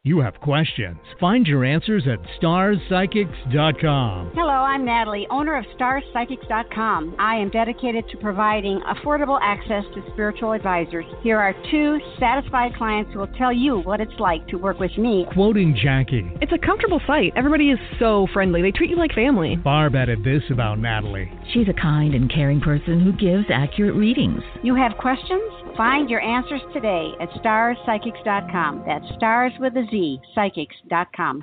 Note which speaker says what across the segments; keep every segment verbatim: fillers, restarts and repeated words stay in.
Speaker 1: You have questions. Find your answers at stars psychics dot com.
Speaker 2: Hello, I'm Natalie, owner of stars psychics dot com. I am dedicated to providing affordable access to spiritual advisors. Here are two satisfied clients who will tell you what it's like to work with me.
Speaker 1: Quoting Jackie.
Speaker 3: It's a comfortable site. Everybody is so friendly. They treat you like family.
Speaker 1: Barb added this about Natalie.
Speaker 4: She's a kind and caring person who gives accurate readings.
Speaker 2: You have questions? Find your answers today at stars psychics dot com. That's stars with a Z, psychics dot com.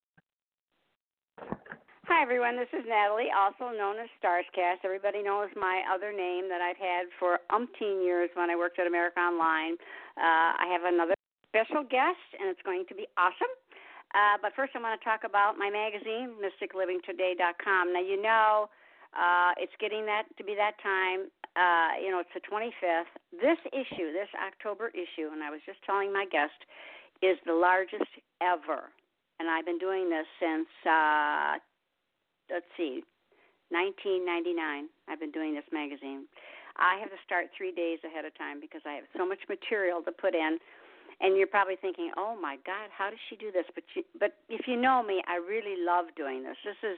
Speaker 5: Hi, everyone. This is Natalie, also known as Starscast. Everybody knows my other name that I've had for umpteen years when I worked at America Online. Uh, I have another special guest, and it's going to be awesome. Uh, but first, I want to talk about my magazine, mystic living today dot com. Now, you know, uh, it's getting that to be that time. Uh, you know, it's the twenty-fifth. This issue, this October issue, and I was just telling my guest, is the largest ever. And I've been doing this since, uh, let's see, nineteen ninety-nine. I've been doing this magazine. I have to start three days ahead of time because I have so much material to put in. And you're probably thinking, oh, my God, how does she do this? But you, but if you know me, I really love doing this. This is,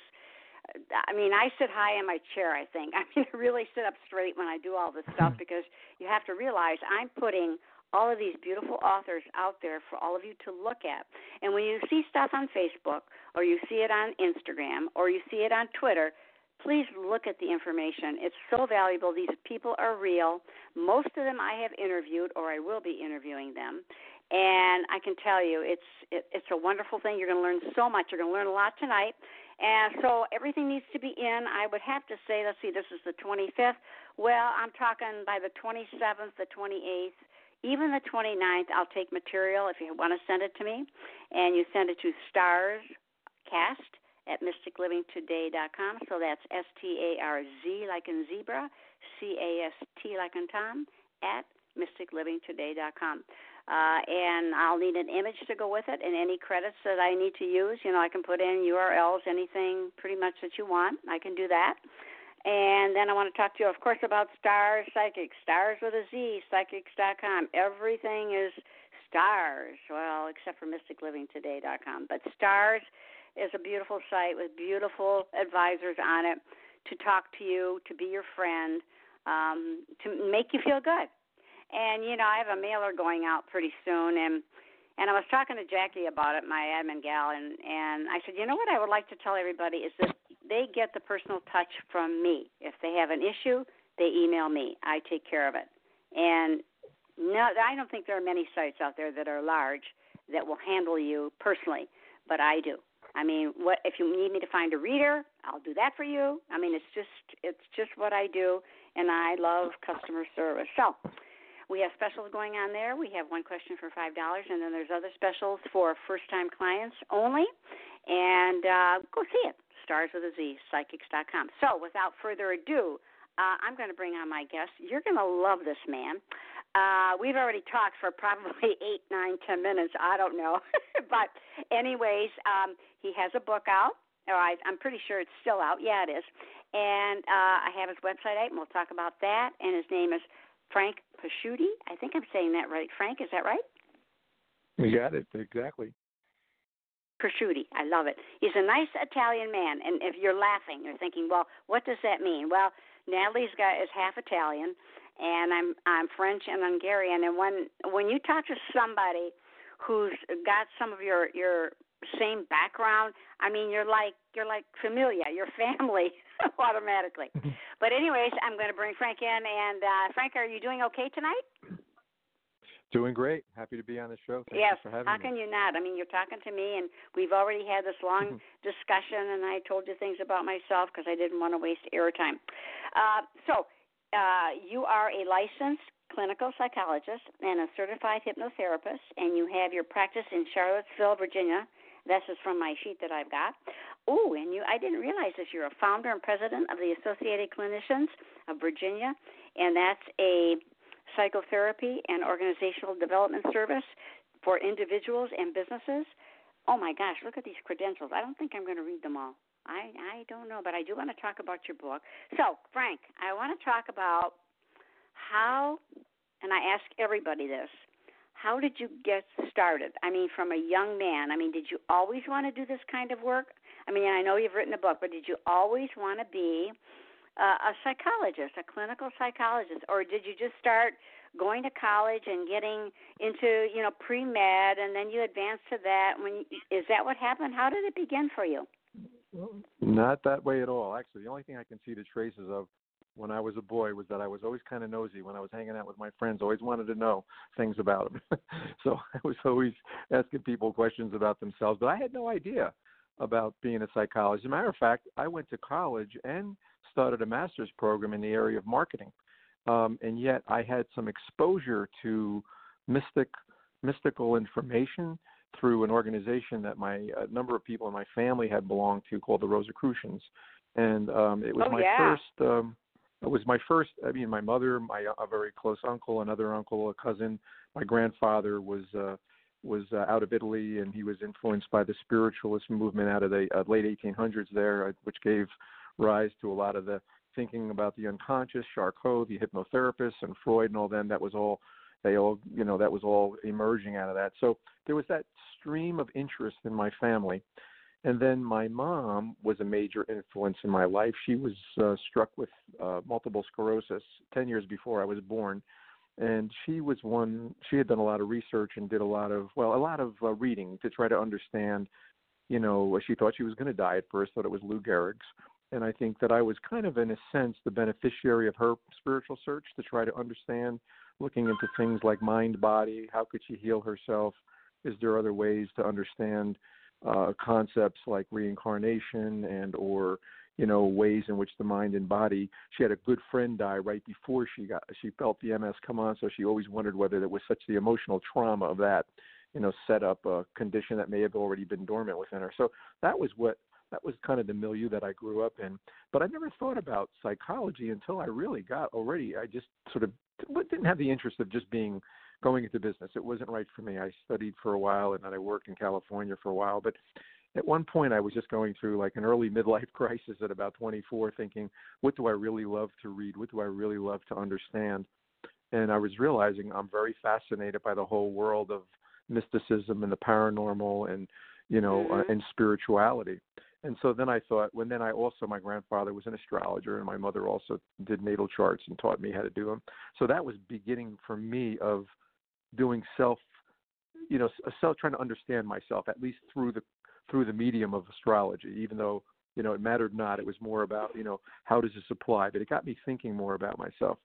Speaker 5: I mean, I sit high in my chair, I think. I mean, I really sit up straight when I do all this stuff because you have to realize I'm putting all of these beautiful authors out there for all of you to look at. And when you see stuff on Facebook or you see it on Instagram or you see it on Twitter, please look at the information. It's so valuable. These people are real. Most of them I have interviewed or I will be interviewing them. And I can tell you it's it, it's a wonderful thing. You're going to learn so much. You're going to learn a lot tonight. And so everything needs to be in. I would have to say, let's see, this is the twenty-fifth. Well, I'm talking by the twenty-seventh, the twenty-eighth, even the twenty-ninth, I'll take material if you want to send it to me. And you send it to starscast at mystic living today dot com. So that's S T A R Z like in zebra, C A S T like in Tom, at mystic living today dot com. Uh, and I'll need an image to go with it and any credits that I need to use. You know, I can put in U R Ls, anything pretty much that you want. I can do that. And then I want to talk to you, of course, about Stars Psychics, Stars with a Z, psychics dot com. Everything is stars, well, except for mystic living today dot com. But Stars is a beautiful site with beautiful advisors on it to talk to you, to be your friend, um, to make you feel good. And, you know, I have a mailer going out pretty soon, and and I was talking to Jackie about it, my admin gal, and, and I said, you know what I would like to tell everybody is that they get the personal touch from me. If they have an issue, they email me. I take care of it. And no, I don't think there are many sites out there that are large that will handle you personally, but I do. I mean, what if you need me to find a reader, I'll do that for you. I mean, it's just it's just what I do, and I love customer service. So we have specials going on there. We have one question for five dollars, and then there's other specials for first-time clients only. And uh, go see it, Stars with a Z, psychics dot com. So without further ado, uh, I'm going to bring on my guest. You're going to love this man. Uh, we've already talked for probably eight, nine, ten minutes. I don't know. But anyways, um, he has a book out. Or I, I'm pretty sure it's still out. Yeah, it is. And uh, I have his website out, and we'll talk about that. And his name is Frank Pasciuti. I think I'm saying that right. Frank, is that right?
Speaker 6: You got it, exactly.
Speaker 5: Pasciuti. I love it. He's a nice Italian man. And if you're laughing, you're thinking, well, what does that mean? Well, Natalie's got is half Italian, and I'm I'm French and Hungarian. And when when you talk to somebody who's got some of your your same background, I mean, you're like you're like familia, you're family automatically. But anyways, I'm going to bring Frank in. And uh, Frank, are you doing okay tonight?
Speaker 6: Doing great. Happy to be on the show. Thanks
Speaker 5: yes.
Speaker 6: for having
Speaker 5: How
Speaker 6: me.
Speaker 5: can you not? I mean, you're talking to me, and we've already had this long discussion, and I told you things about myself because I didn't want to waste airtime. Uh, so uh, you are a licensed clinical psychologist and a certified hypnotherapist, and you have your practice in Charlottesville, Virginia. This is from my sheet that I've got. Oh, and you I didn't realize this. You're a founder and president of the Associated Clinicians of Virginia, and that's a psychotherapy and organizational development service for individuals and businesses. Oh, my gosh, look at these credentials. I don't think I'm going to read them all. I, I don't know, but I do want to talk about your book. So, Frank, I want to talk about how, and I ask everybody this, how did you get started? I mean, from a young man. I mean, did you always want to do this kind of work? I mean, I know you've written a book, but did you always want to be uh, a psychologist, a clinical psychologist, or did you just start going to college and getting into, you know, pre-med, and then you advanced to that? When is that what happened? How did it begin for you?
Speaker 6: Not that way at all. Actually, the only thing I can see the traces of when I was a boy was that I was always kind of nosy. When I was hanging out with my friends, always wanted to know things about them. So I was always asking people questions about themselves, but I had no idea about being a psychologist. As a matter of fact, I went to college and started a master's program in the area of marketing. Um, and yet I had some exposure to mystic, mystical information through an organization that my a number of people in my family had belonged to called the Rosicrucians. And um, it was
Speaker 5: oh,
Speaker 6: my
Speaker 5: yeah.
Speaker 6: first, um, it was my first, I mean, my mother, my a very close uncle, another uncle, a cousin, my grandfather was uh, was uh, out of Italy, and he was influenced by the spiritualist movement out of the uh, late eighteen hundreds there, uh, which gave rise to a lot of the thinking about the unconscious, Charcot, the hypnotherapists, and Freud and all them. That was all, they all, you know, that was all emerging out of that. So there was that stream of interest in my family. And then my mom was a major influence in my life. She was uh, struck with uh, multiple sclerosis ten years before I was born. And she was one, she had done a lot of research and did a lot of, well, a lot of uh, reading to try to understand, you know, she thought she was going to die at first, thought it was Lou Gehrig's. And I think that I was kind of, in a sense, the beneficiary of her spiritual search to try to understand, looking into things like mind, body, how could she heal herself? Is there other ways to understand uh, concepts like reincarnation and or, you know, ways in which the mind and body. She had a good friend die right before she got, she felt the M S come on, so she always wondered whether there was such the emotional trauma of that, you know, set up a condition that may have already been dormant within her. So that was what, that was kind of the milieu that I grew up in. But I never thought about psychology until I really got already, I just sort of didn't have the interest of just being, going into business. It wasn't right for me. I studied for a while, and then I worked in California for a while. But at one point, I was just going through like an early midlife crisis at about twenty-four, thinking, what do I really love to read? What do I really love to understand? And I was realizing I'm very fascinated by the whole world of mysticism and the paranormal and, you know,
Speaker 5: mm-hmm.
Speaker 6: uh, and spirituality. And so then I thought, when then I also, my grandfather was an astrologer, and my mother also did natal charts and taught me how to do them. So that was beginning for me of doing self, you know, self, trying to understand myself, at least through the through the medium of astrology, even though, you know, it mattered not. It was more about, you know, how does this apply? But it got me thinking more about myself.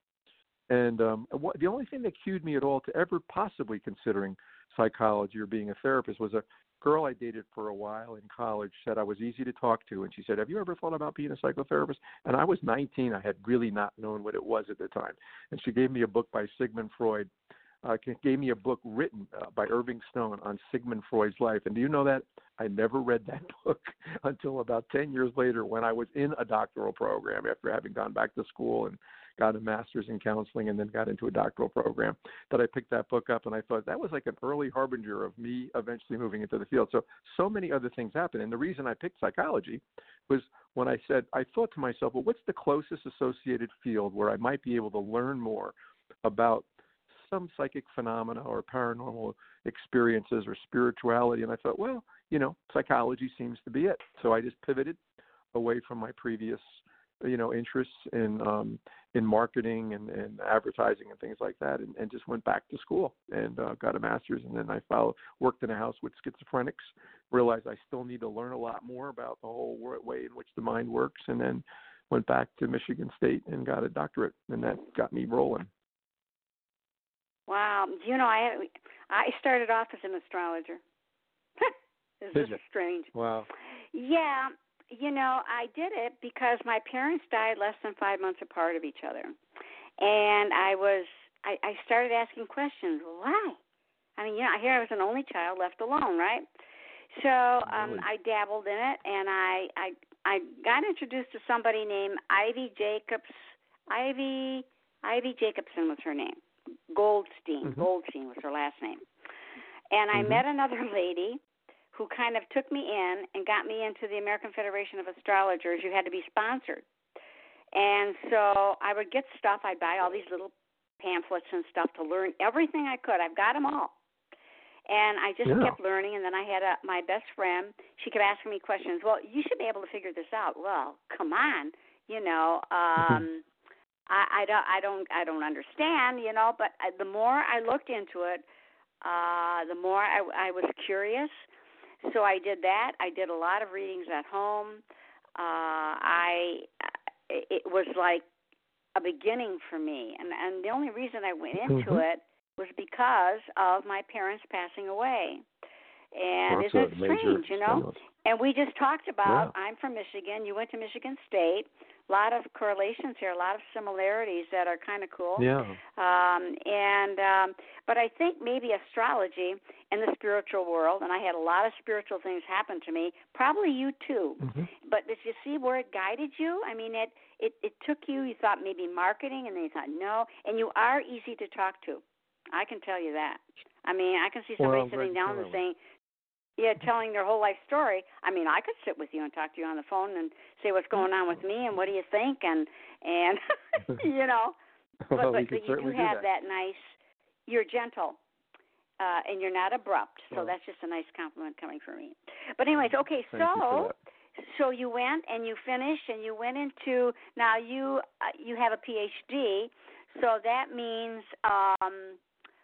Speaker 6: And um, what, the only thing that cued me at all to ever possibly considering psychology or being a therapist was a girl I dated for a while in college said I was easy to talk to. And she said, have you ever thought about being a psychotherapist? And I was nineteen. I had really not known what it was at the time. And she gave me a book by Sigmund Freud. Uh, gave me a book written uh, by Irving Stone on Sigmund Freud's life. And do you know that? I never read that book until about ten years later when I was in a doctoral program after having gone back to school and got a master's in counseling and then got into a doctoral program, that I picked that book up, and I thought that was like an early harbinger of me eventually moving into the field. So, so many other things happened. And the reason I picked psychology was when I said, I thought to myself, well, what's the closest associated field where I might be able to learn more about some psychic phenomena or paranormal experiences or spirituality? And I thought, well, you know, psychology seems to be it. So I just pivoted away from my previous, you know, interests in um, in marketing and, and advertising and things like that, and, and just went back to school and uh, got a master's. And then I followed, worked in a house with schizophrenics, realized I still need to learn a lot more about the whole way in which the mind works, and then went back to Michigan State and got a doctorate, and that got me rolling.
Speaker 5: Wow. You know, I I started off as an astrologer. This is strange.
Speaker 6: Wow.
Speaker 5: Yeah. You know, I did it because my parents died less than five months apart of each other. And I was, I, I started asking questions. Why? I mean, you know, here I was an only child left alone, right? So um, really? I dabbled in it, and I, I, I got introduced to somebody named Ivy Jacobs. Ivy, Ivy Jacobson was her name. Goldstein. Mm-hmm. Goldstein was her last name. And I mm-hmm. met another lady who kind of took me in and got me into the American Federation of Astrologers. You had to be sponsored. And so I would get stuff. I'd buy all these little pamphlets and stuff to learn everything I could. I've got them all. And I just
Speaker 6: yeah.
Speaker 5: kept learning, and then I had a, my best friend. She kept asking me questions. Well, you should be able to figure this out. Well, come on, you know. Um, I, I don't, I don't, I don't understand, you know. But I, the more I looked into it, uh, the more I, I was curious. So I did that. I did a lot of readings at home. Uh, I, it was like a beginning for me, and and the only reason I went into
Speaker 6: mm-hmm.
Speaker 5: it was because of my parents passing away. And
Speaker 6: well,
Speaker 5: isn't it strange, you know?
Speaker 6: Stimulus.
Speaker 5: And we just talked about,
Speaker 6: yeah.
Speaker 5: I'm from Michigan, you went to Michigan State, a lot of correlations here, a lot of similarities that are kind of cool.
Speaker 6: Yeah.
Speaker 5: Um, and um, but I think maybe astrology and the spiritual world, and I had a lot of spiritual things happen to me, probably you too.
Speaker 6: Mm-hmm.
Speaker 5: But did you see where it guided you? I mean, it, it, it took you, you thought maybe marketing, and then you thought no, and you are easy to talk to. I can tell you that. I mean, I can see somebody
Speaker 6: well,
Speaker 5: sitting down and
Speaker 6: thoroughly.
Speaker 5: saying, yeah, telling their whole life story. I mean, I could sit with you and talk to you on the phone and say what's going on with me and what do you think, and and you know,
Speaker 6: well,
Speaker 5: but,
Speaker 6: we
Speaker 5: but you do
Speaker 6: do
Speaker 5: have
Speaker 6: that.
Speaker 5: that nice. You're gentle, uh, and you're not abrupt. So
Speaker 6: well,
Speaker 5: that's just a nice compliment coming from me. But anyways, okay,
Speaker 6: thank you for
Speaker 5: so
Speaker 6: that.
Speaker 5: so you went and you finished and you went into now you uh, you have a P H D, so that means. Um,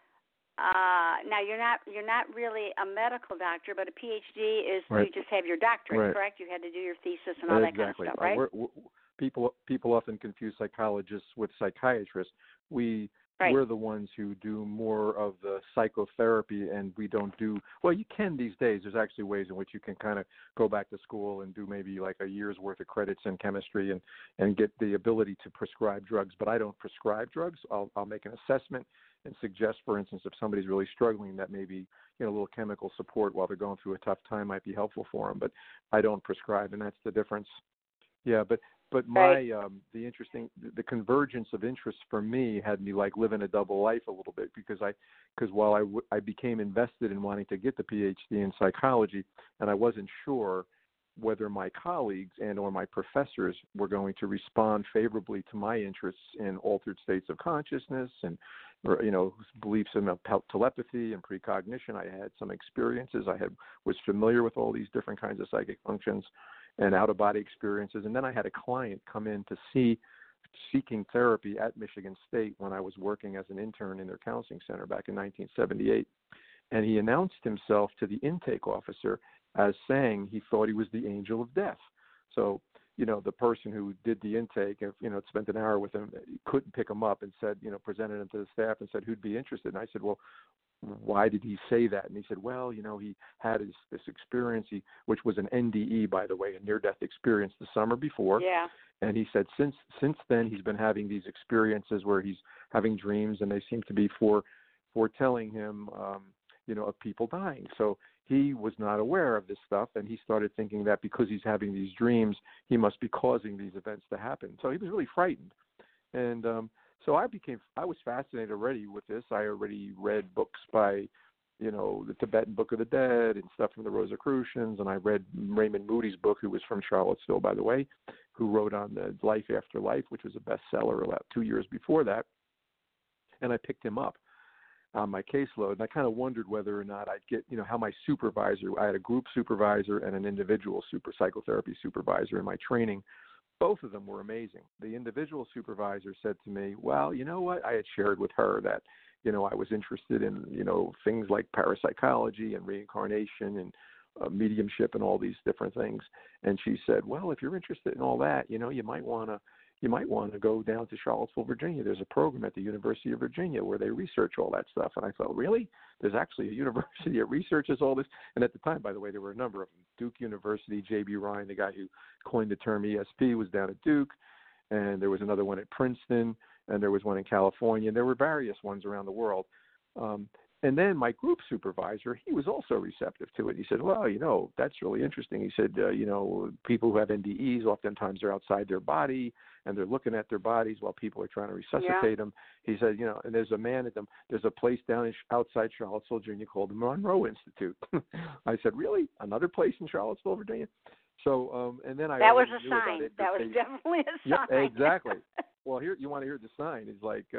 Speaker 5: Uh, now you're not you're not really a medical doctor, but a P H D is
Speaker 6: right.
Speaker 5: you just have your doctorate,
Speaker 6: right.
Speaker 5: correct? You had to do your thesis and all
Speaker 6: exactly.
Speaker 5: that kind of stuff, right?
Speaker 6: Uh, we're, we're, people people often confuse psychologists with psychiatrists. We
Speaker 5: right.
Speaker 6: we're the ones who do more of the psychotherapy, and we don't do well. You can these days. There's actually ways in which you can kind of go back to school and do maybe like a year's worth of credits in chemistry and and get the ability to prescribe drugs. But I don't prescribe drugs. I'll I'll make an assessment and suggest, for instance, if somebody's really struggling, that maybe you know a little chemical support while they're going through a tough time might be helpful for them. But I don't prescribe, and that's the difference. Yeah, but but my
Speaker 5: right.
Speaker 6: um, the interesting the convergence of interests for me had me like living a double life a little bit because I because while I, w- I became invested in wanting to get the P H D in psychology, and I wasn't sure whether my colleagues and or my professors were going to respond favorably to my interests in altered states of consciousness and, or, you know, beliefs in telepathy and precognition. I had some experiences. I had was familiar with all these different kinds of psychic functions and out-of-body experiences. And then I had a client come in to see, seeking therapy at Michigan State when I was working as an intern in their counseling center back in nineteen seventy-eight. And he announced himself to the intake officer as saying he thought he was the angel of death. So, you know, the person who did the intake, if, you know, spent an hour with him, couldn't pick him up and said, you know, presented him to the staff and said, who'd be interested? And I said, well, why did he say that? And he said, well, you know, he had his, this experience, he, which was an N D E, by the way, a near-death experience the summer before.
Speaker 5: Yeah.
Speaker 6: And he said since since then he's been having these experiences where he's having dreams, and they seem to be for foretelling him, um, you know, of people dying. So he was not aware of this stuff, and he started thinking that because he's having these dreams, he must be causing these events to happen. So he was really frightened. And um, so I became, I was fascinated already with this. I already read books by, you know, the Tibetan Book of the Dead and stuff from the Rosicrucians, and I read Raymond Moody's book, who was from Charlottesville, by the way, who wrote on the Life After Life, which was a bestseller about two years before that. And I picked him up on my caseload, and I kind of wondered whether or not I'd get, you know, how my supervisor, I had a group supervisor and an individual super psychotherapy supervisor in my training. Both of them were amazing. The individual supervisor said to me, well, you know what, I had shared with her that, you know, I was interested in, you know, things like parapsychology and reincarnation and uh, mediumship and all these different things. And she said, well, if you're interested in all that, you know, you might want to, you might want to go down to Charlottesville, Virginia. There's a program at the University of Virginia where they research all that stuff. And I thought, really? There's actually a university that researches all this? And at the time, by the way, there were a number of them. Duke University, J B Ryan, the guy who coined the term E S P, was down at Duke. And there was another one at Princeton. And there was one in California. And there were various ones around the world. Um, and then my group supervisor, he was also receptive to it. He said, well, you know, that's really interesting. He said, uh, you know, people who have N D Es, oftentimes they're outside their body, and they're looking at their bodies while people are trying to resuscitate yeah. them. He said, you know, and there's a man at them, there's a place down in, outside Charlottesville, Virginia called the Monroe Institute. I said, really? Another place in Charlottesville, Virginia? So, um, and then I
Speaker 5: that was a sign. That was definitely a
Speaker 6: yep,
Speaker 5: sign.
Speaker 6: Exactly. Well, here you want to hear the sign. It's like uh,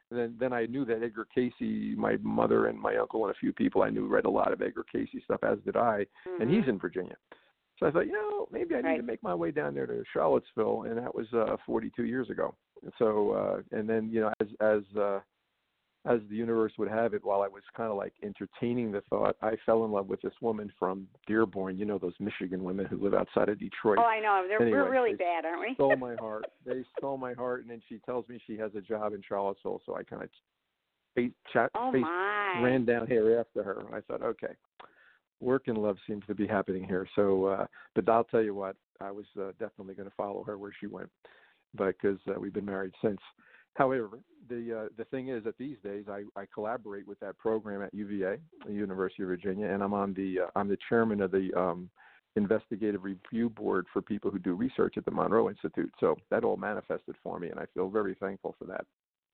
Speaker 6: And then then I knew that Edgar Casey, my mother and my uncle and a few people I knew read a lot of Edgar Casey stuff, as did I,
Speaker 5: mm-hmm.
Speaker 6: and he's in Virginia. So I thought, you know, maybe I need
Speaker 5: right.
Speaker 6: to make my way down there to Charlottesville, and that was uh, forty-two years ago. And so, uh, and then, you know, as as uh, as the universe would have it, while I was kind of like entertaining the thought, I fell in love with this woman from Dearborn. You know, those Michigan women who live outside of Detroit.
Speaker 5: Oh, I know. They're,
Speaker 6: anyway,
Speaker 5: we're really
Speaker 6: they
Speaker 5: bad, aren't we?
Speaker 6: stole my heart. They stole my heart, and then she tells me she has a job in Charlottesville, so I kind of face, chat,
Speaker 5: oh,
Speaker 6: face
Speaker 5: my.
Speaker 6: ran down here after her. I thought, okay. Work and love seems to be happening here. So, uh, but I'll tell you what, I was uh, definitely going to follow her where she went, but because uh, we've been married since. However, the uh, the thing is that these days I, I collaborate with that program at U V A, the University of Virginia, and I'm on the uh, I'm the chairman of the um, investigative review board for people who do research at the Monroe Institute. So that all manifested for me, and I feel very thankful for that.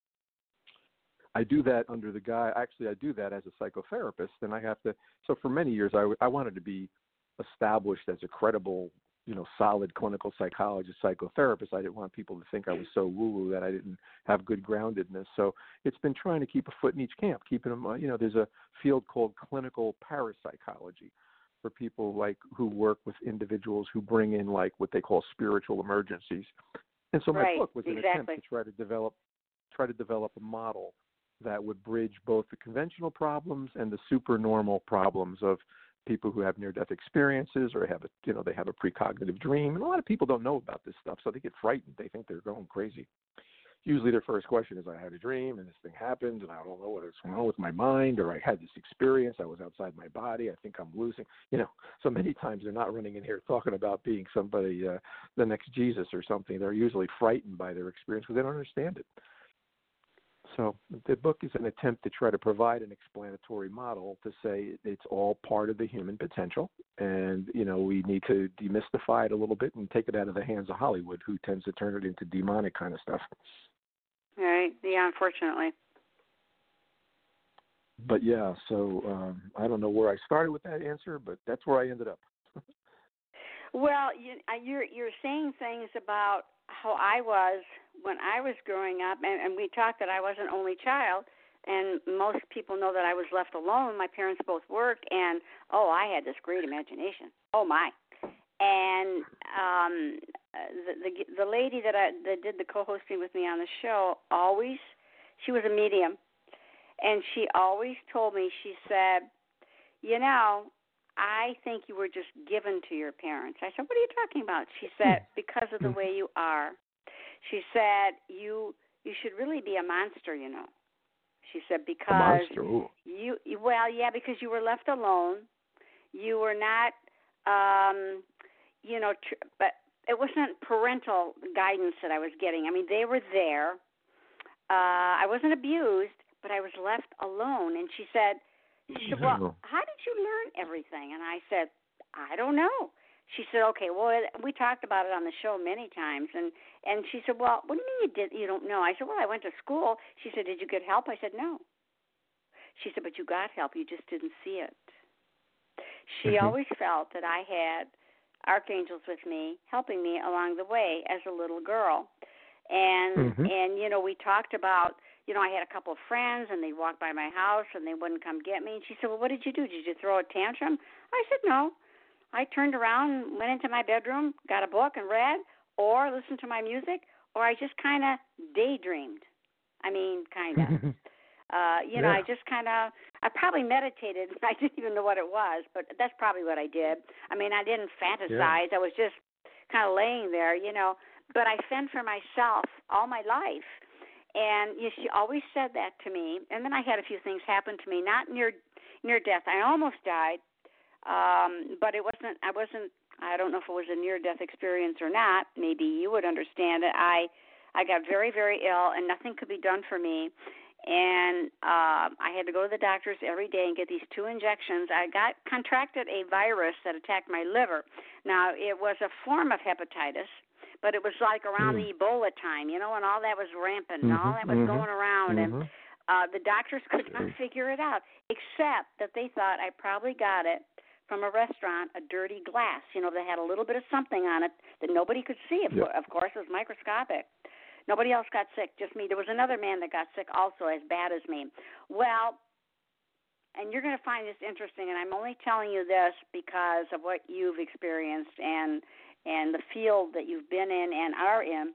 Speaker 6: I do that under the guy, actually I do that as a psychotherapist, and I have to, so for many years I, I wanted to be established as a credible, you know, solid clinical psychologist, psychotherapist. I didn't want people to think I was so woo-woo that I didn't have good groundedness. So it's been trying to keep a foot in each camp, keeping them, you know, there's a field called clinical parapsychology for people like who work with individuals who bring in like what they call spiritual emergencies. And so my
Speaker 5: right,
Speaker 6: book was an
Speaker 5: exactly.
Speaker 6: attempt to try to develop, try to develop a model that would bridge both the conventional problems and the supernormal problems of people who have near-death experiences or have a, you know, they have a precognitive dream. And a lot of people don't know about this stuff, so they get frightened. They think they're going crazy. Usually their first question is, I had a dream and this thing happened and I don't know what is wrong with my mind, or I had this experience, I was outside my body, I think I'm losing. You know, so many times they're not running in here talking about being somebody, uh, the next Jesus or something. They're usually frightened by their experience because they don't understand it. So the book is an attempt to try to provide an explanatory model to say it's all part of the human potential. And, you know, we need to demystify it a little bit and take it out of the hands of Hollywood, who tends to turn it into demonic kind of stuff.
Speaker 5: Right. Yeah, unfortunately.
Speaker 6: But, yeah, so um, I don't know where I started with that answer, but that's where I ended up.
Speaker 5: Well, you, you're, you're saying things about how I was when I was growing up, and, and we talked that I was an only child, and most people know that I was left alone. My parents both worked, and, oh, I had this great imagination. Oh, my. And um, the, the the lady that, I, that did the co-hosting with me on the show always, she was a medium, and she always told me, she said, you know, I think you were just given to your parents. I said, what are you talking about? She said, because of the way you are. She said, you you should really be a monster, you know. She said, because
Speaker 6: a monster, ooh.
Speaker 5: you, well, yeah, because you were left alone. You were not, um, you know, tr- but it wasn't parental guidance that I was getting. I mean, they were there. Uh, I wasn't abused, but I was left alone. And she said, She said, well, how did you learn everything? And I said, I don't know. She said, okay, well, we talked about it on the show many times. And, and she said, well, what do you mean you, did, you don't know? I said, well, I went to school. She said, did you get help? I said, no. She said, but you got help. You just didn't see it. She mm-hmm. always felt that I had archangels with me, helping me along the way as a little girl. And, mm-hmm. and you know, we talked about, you know, I had a couple of friends, and they'd walk by my house, and they wouldn't come get me. And she said, well, what did you do? Did you throw a tantrum? I said, no. I turned around, went into my bedroom, got a book and read, or listened to my music, or I just kind of daydreamed. I mean, kind of. uh, you know,
Speaker 6: yeah.
Speaker 5: I just kind of, I probably meditated. I didn't even know what it was, but that's probably what I did. I mean, I didn't fantasize. Yeah. I was just kind of laying there, you know. But I fend for myself all my life. And you know, she always said that to me. And then I had a few things happen to me, not near near death. I almost died, um, but it wasn't. I wasn't. I don't know if it was a near death experience or not. Maybe you would understand it. I I got very very ill, and nothing could be done for me. And uh, I had to go to the doctors every day and get these two injections. I got contracted a virus that attacked my liver. Now it was a form of hepatitis. But it was like around mm. the Ebola time, you know, and all that was rampant and mm-hmm, all that was mm-hmm, going around. Mm-hmm. And uh, the doctors could not figure it out, except that they thought I probably got it from a restaurant, a dirty glass, you know, that had a little bit of something on it that nobody could see. Of,
Speaker 6: yep.
Speaker 5: of course, it was microscopic. Nobody else got sick, just me. There was another man that got sick also as bad as me. Well, and you're going to find this interesting, and I'm only telling you this because of what you've experienced and and the field that you've been in and are in.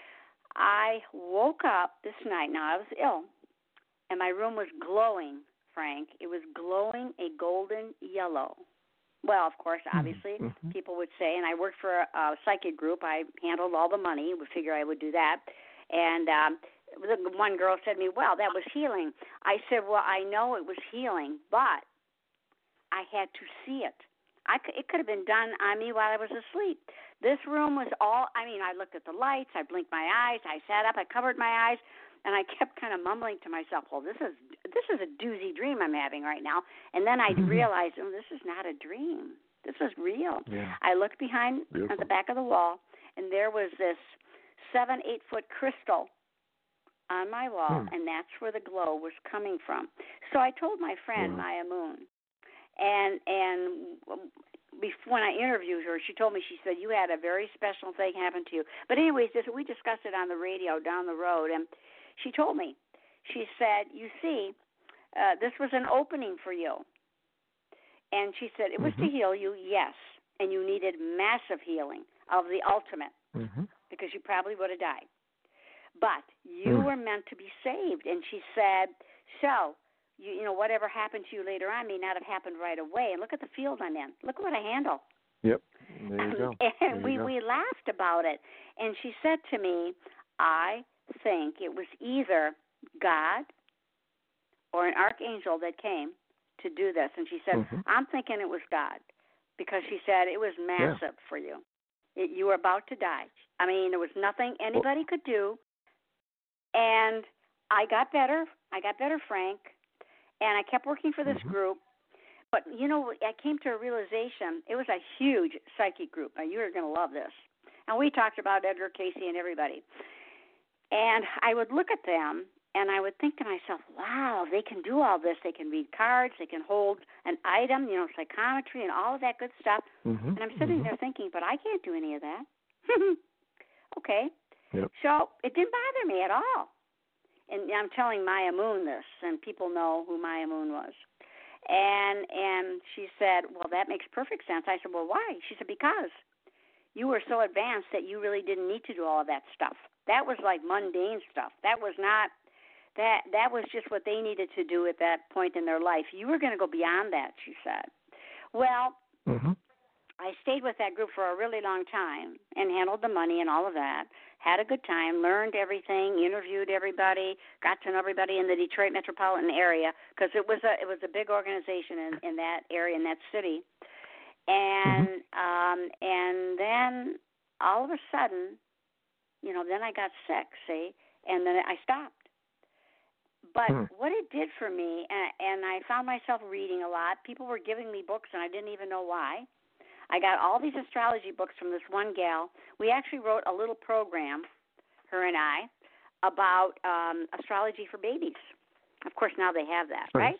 Speaker 5: I woke up this night. Now, I was ill, and my room was glowing, Frank. It was glowing a golden yellow. Well, of course, obviously, mm-hmm. people would say, and I worked for a, a psychic group. I handled all the money. We figure I would do that. And um, the one girl said to me, well, that was healing. I said, well, I know it was healing, but I had to see it. I could, it could have been done on me while I was asleep. This room was all, I mean, I looked at the lights, I blinked my eyes, I sat up, I covered my eyes, and I kept kind of mumbling to myself, well, this is this is a doozy dream I'm having right now. And then I realized, oh, this is not a dream. This is real.
Speaker 6: Yeah.
Speaker 5: I looked behind
Speaker 6: Beautiful.
Speaker 5: at the back of the wall, and there was this seven, eight-foot crystal on my wall, hmm. and that's where the glow was coming from. So I told my friend, wow. Maya Moon, and and before, when I interviewed her, she told me, she said, you had a very special thing happen to you. But anyways, this, we discussed it on the radio down the road, and she told me, she said, you see, uh, this was an opening for you. And she said, it was mm-hmm. to heal you, yes, and you needed massive healing of the ultimate
Speaker 6: mm-hmm.
Speaker 5: because you probably would have died. But you mm. were meant to be saved. And she said, so, you, you know, whatever happened to you later on may not have happened right away. And look at the field I'm in. Look what I handle.
Speaker 6: Yep. There you go.
Speaker 5: And
Speaker 6: there
Speaker 5: we,
Speaker 6: you go.
Speaker 5: we laughed about it. And she said to me, I think it was either God or an archangel that came to do this. And she said, mm-hmm. I'm thinking it was God, because she said it was massive yeah. for you. It, you were about to die. I mean, there was nothing anybody well, could do. And I got better. I got better, Frank. And I kept working for this mm-hmm. group. But, you know, I came to a realization. It was a huge psychic group. Now, you're going to love this. And we talked about Edgar Cayce and everybody. And I would look at them, and I would think to myself, wow, they can do all this. They can read cards. They can hold an item, you know, psychometry and all of that good stuff.
Speaker 6: Mm-hmm.
Speaker 5: And I'm sitting
Speaker 6: mm-hmm.
Speaker 5: there thinking, but I can't do any of that. Okay.
Speaker 6: Yep.
Speaker 5: So it didn't bother me at all. And I'm telling Maya Moon this, and people know who Maya Moon was. And and she said, well, that makes perfect sense. I said, well, why? She said, because you were so advanced that you really didn't need to do all of that stuff. That was like mundane stuff. That was not, that that was just what they needed to do at that point in their life. You were going to go beyond that, she said. Well,
Speaker 6: mm-hmm.
Speaker 5: I stayed with that group for a really long time and handled the money and all of that, had a good time, learned everything, interviewed everybody, got to know everybody in the Detroit metropolitan area, because it was a it was a big organization in, in that area, in that city. And mm-hmm. um, and then all of a sudden, you know, then I got sick, see, and then I stopped. But mm. what it did for me, and, and I found myself reading a lot. People were giving me books, and I didn't even know why. I got all these astrology books from this one gal. We actually wrote a little program, her and I, about um, astrology for babies. Of course, now they have that, right?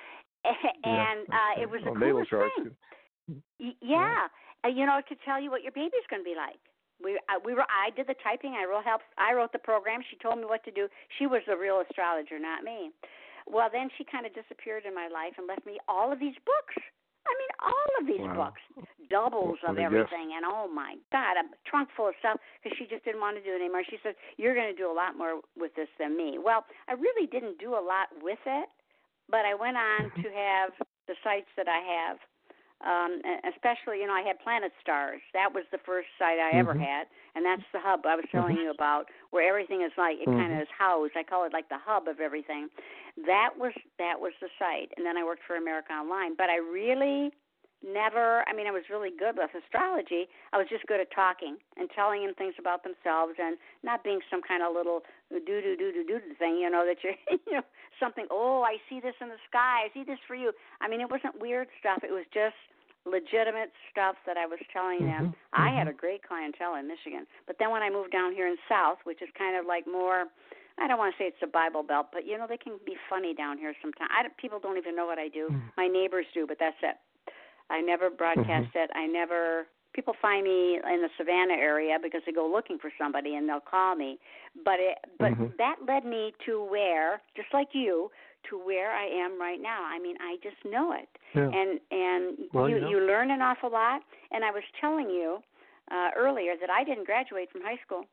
Speaker 5: And
Speaker 6: yeah.
Speaker 5: uh, it was the
Speaker 6: well,
Speaker 5: coolest thing. Y- yeah, yeah. Uh, you know, it could tell you what your baby's going to be like. We uh, we were. I did the typing. I wrote help. I wrote the program. She told me what to do. She was the real astrologer, not me. Well, then she kind of disappeared in my life and left me all of these books. I mean, all of these
Speaker 6: wow.
Speaker 5: books, doubles
Speaker 6: what
Speaker 5: of everything, and oh my God, a trunk full of stuff, because she just didn't want to do it anymore. She said, you're going to do a lot more with this than me. Well, I really didn't do a lot with it, but I went on to have the sites that I have, um, especially, you know, I had Planet Stars. That was the first site I mm-hmm. ever had, and that's the hub I was telling mm-hmm. you about, where everything is like, it mm-hmm. kind of is housed. I call it like the hub of everything. That was that was the site, and then I worked for America Online. But I really never, I mean, I was really good with astrology. I was just good at talking and telling them things about themselves, and not being some kind of little do-do-do-do-do thing, you know, that you're, you know, something, oh, I see this in the sky, I see this for you. I mean, it wasn't weird stuff. It was just legitimate stuff that I was telling them.
Speaker 6: Mm-hmm.
Speaker 5: I had a great clientele in Michigan. But then when I moved down here in South, which is kind of like more, I don't want to say it's a Bible Belt, but, you know, they can be funny down here sometimes. I don't, people don't even know what I do. Mm-hmm. My neighbors do, but that's it. I never broadcast mm-hmm. it. I never people find me in the Savannah area because they go looking for somebody and they'll call me. But it, but
Speaker 6: mm-hmm.
Speaker 5: that led me to where, just like you, to where I am right now. I mean, I just know it.
Speaker 6: Yeah.
Speaker 5: And and
Speaker 6: well,
Speaker 5: you,
Speaker 6: you, know.
Speaker 5: you learn an awful lot. And I was telling you uh, earlier that I didn't graduate from high school.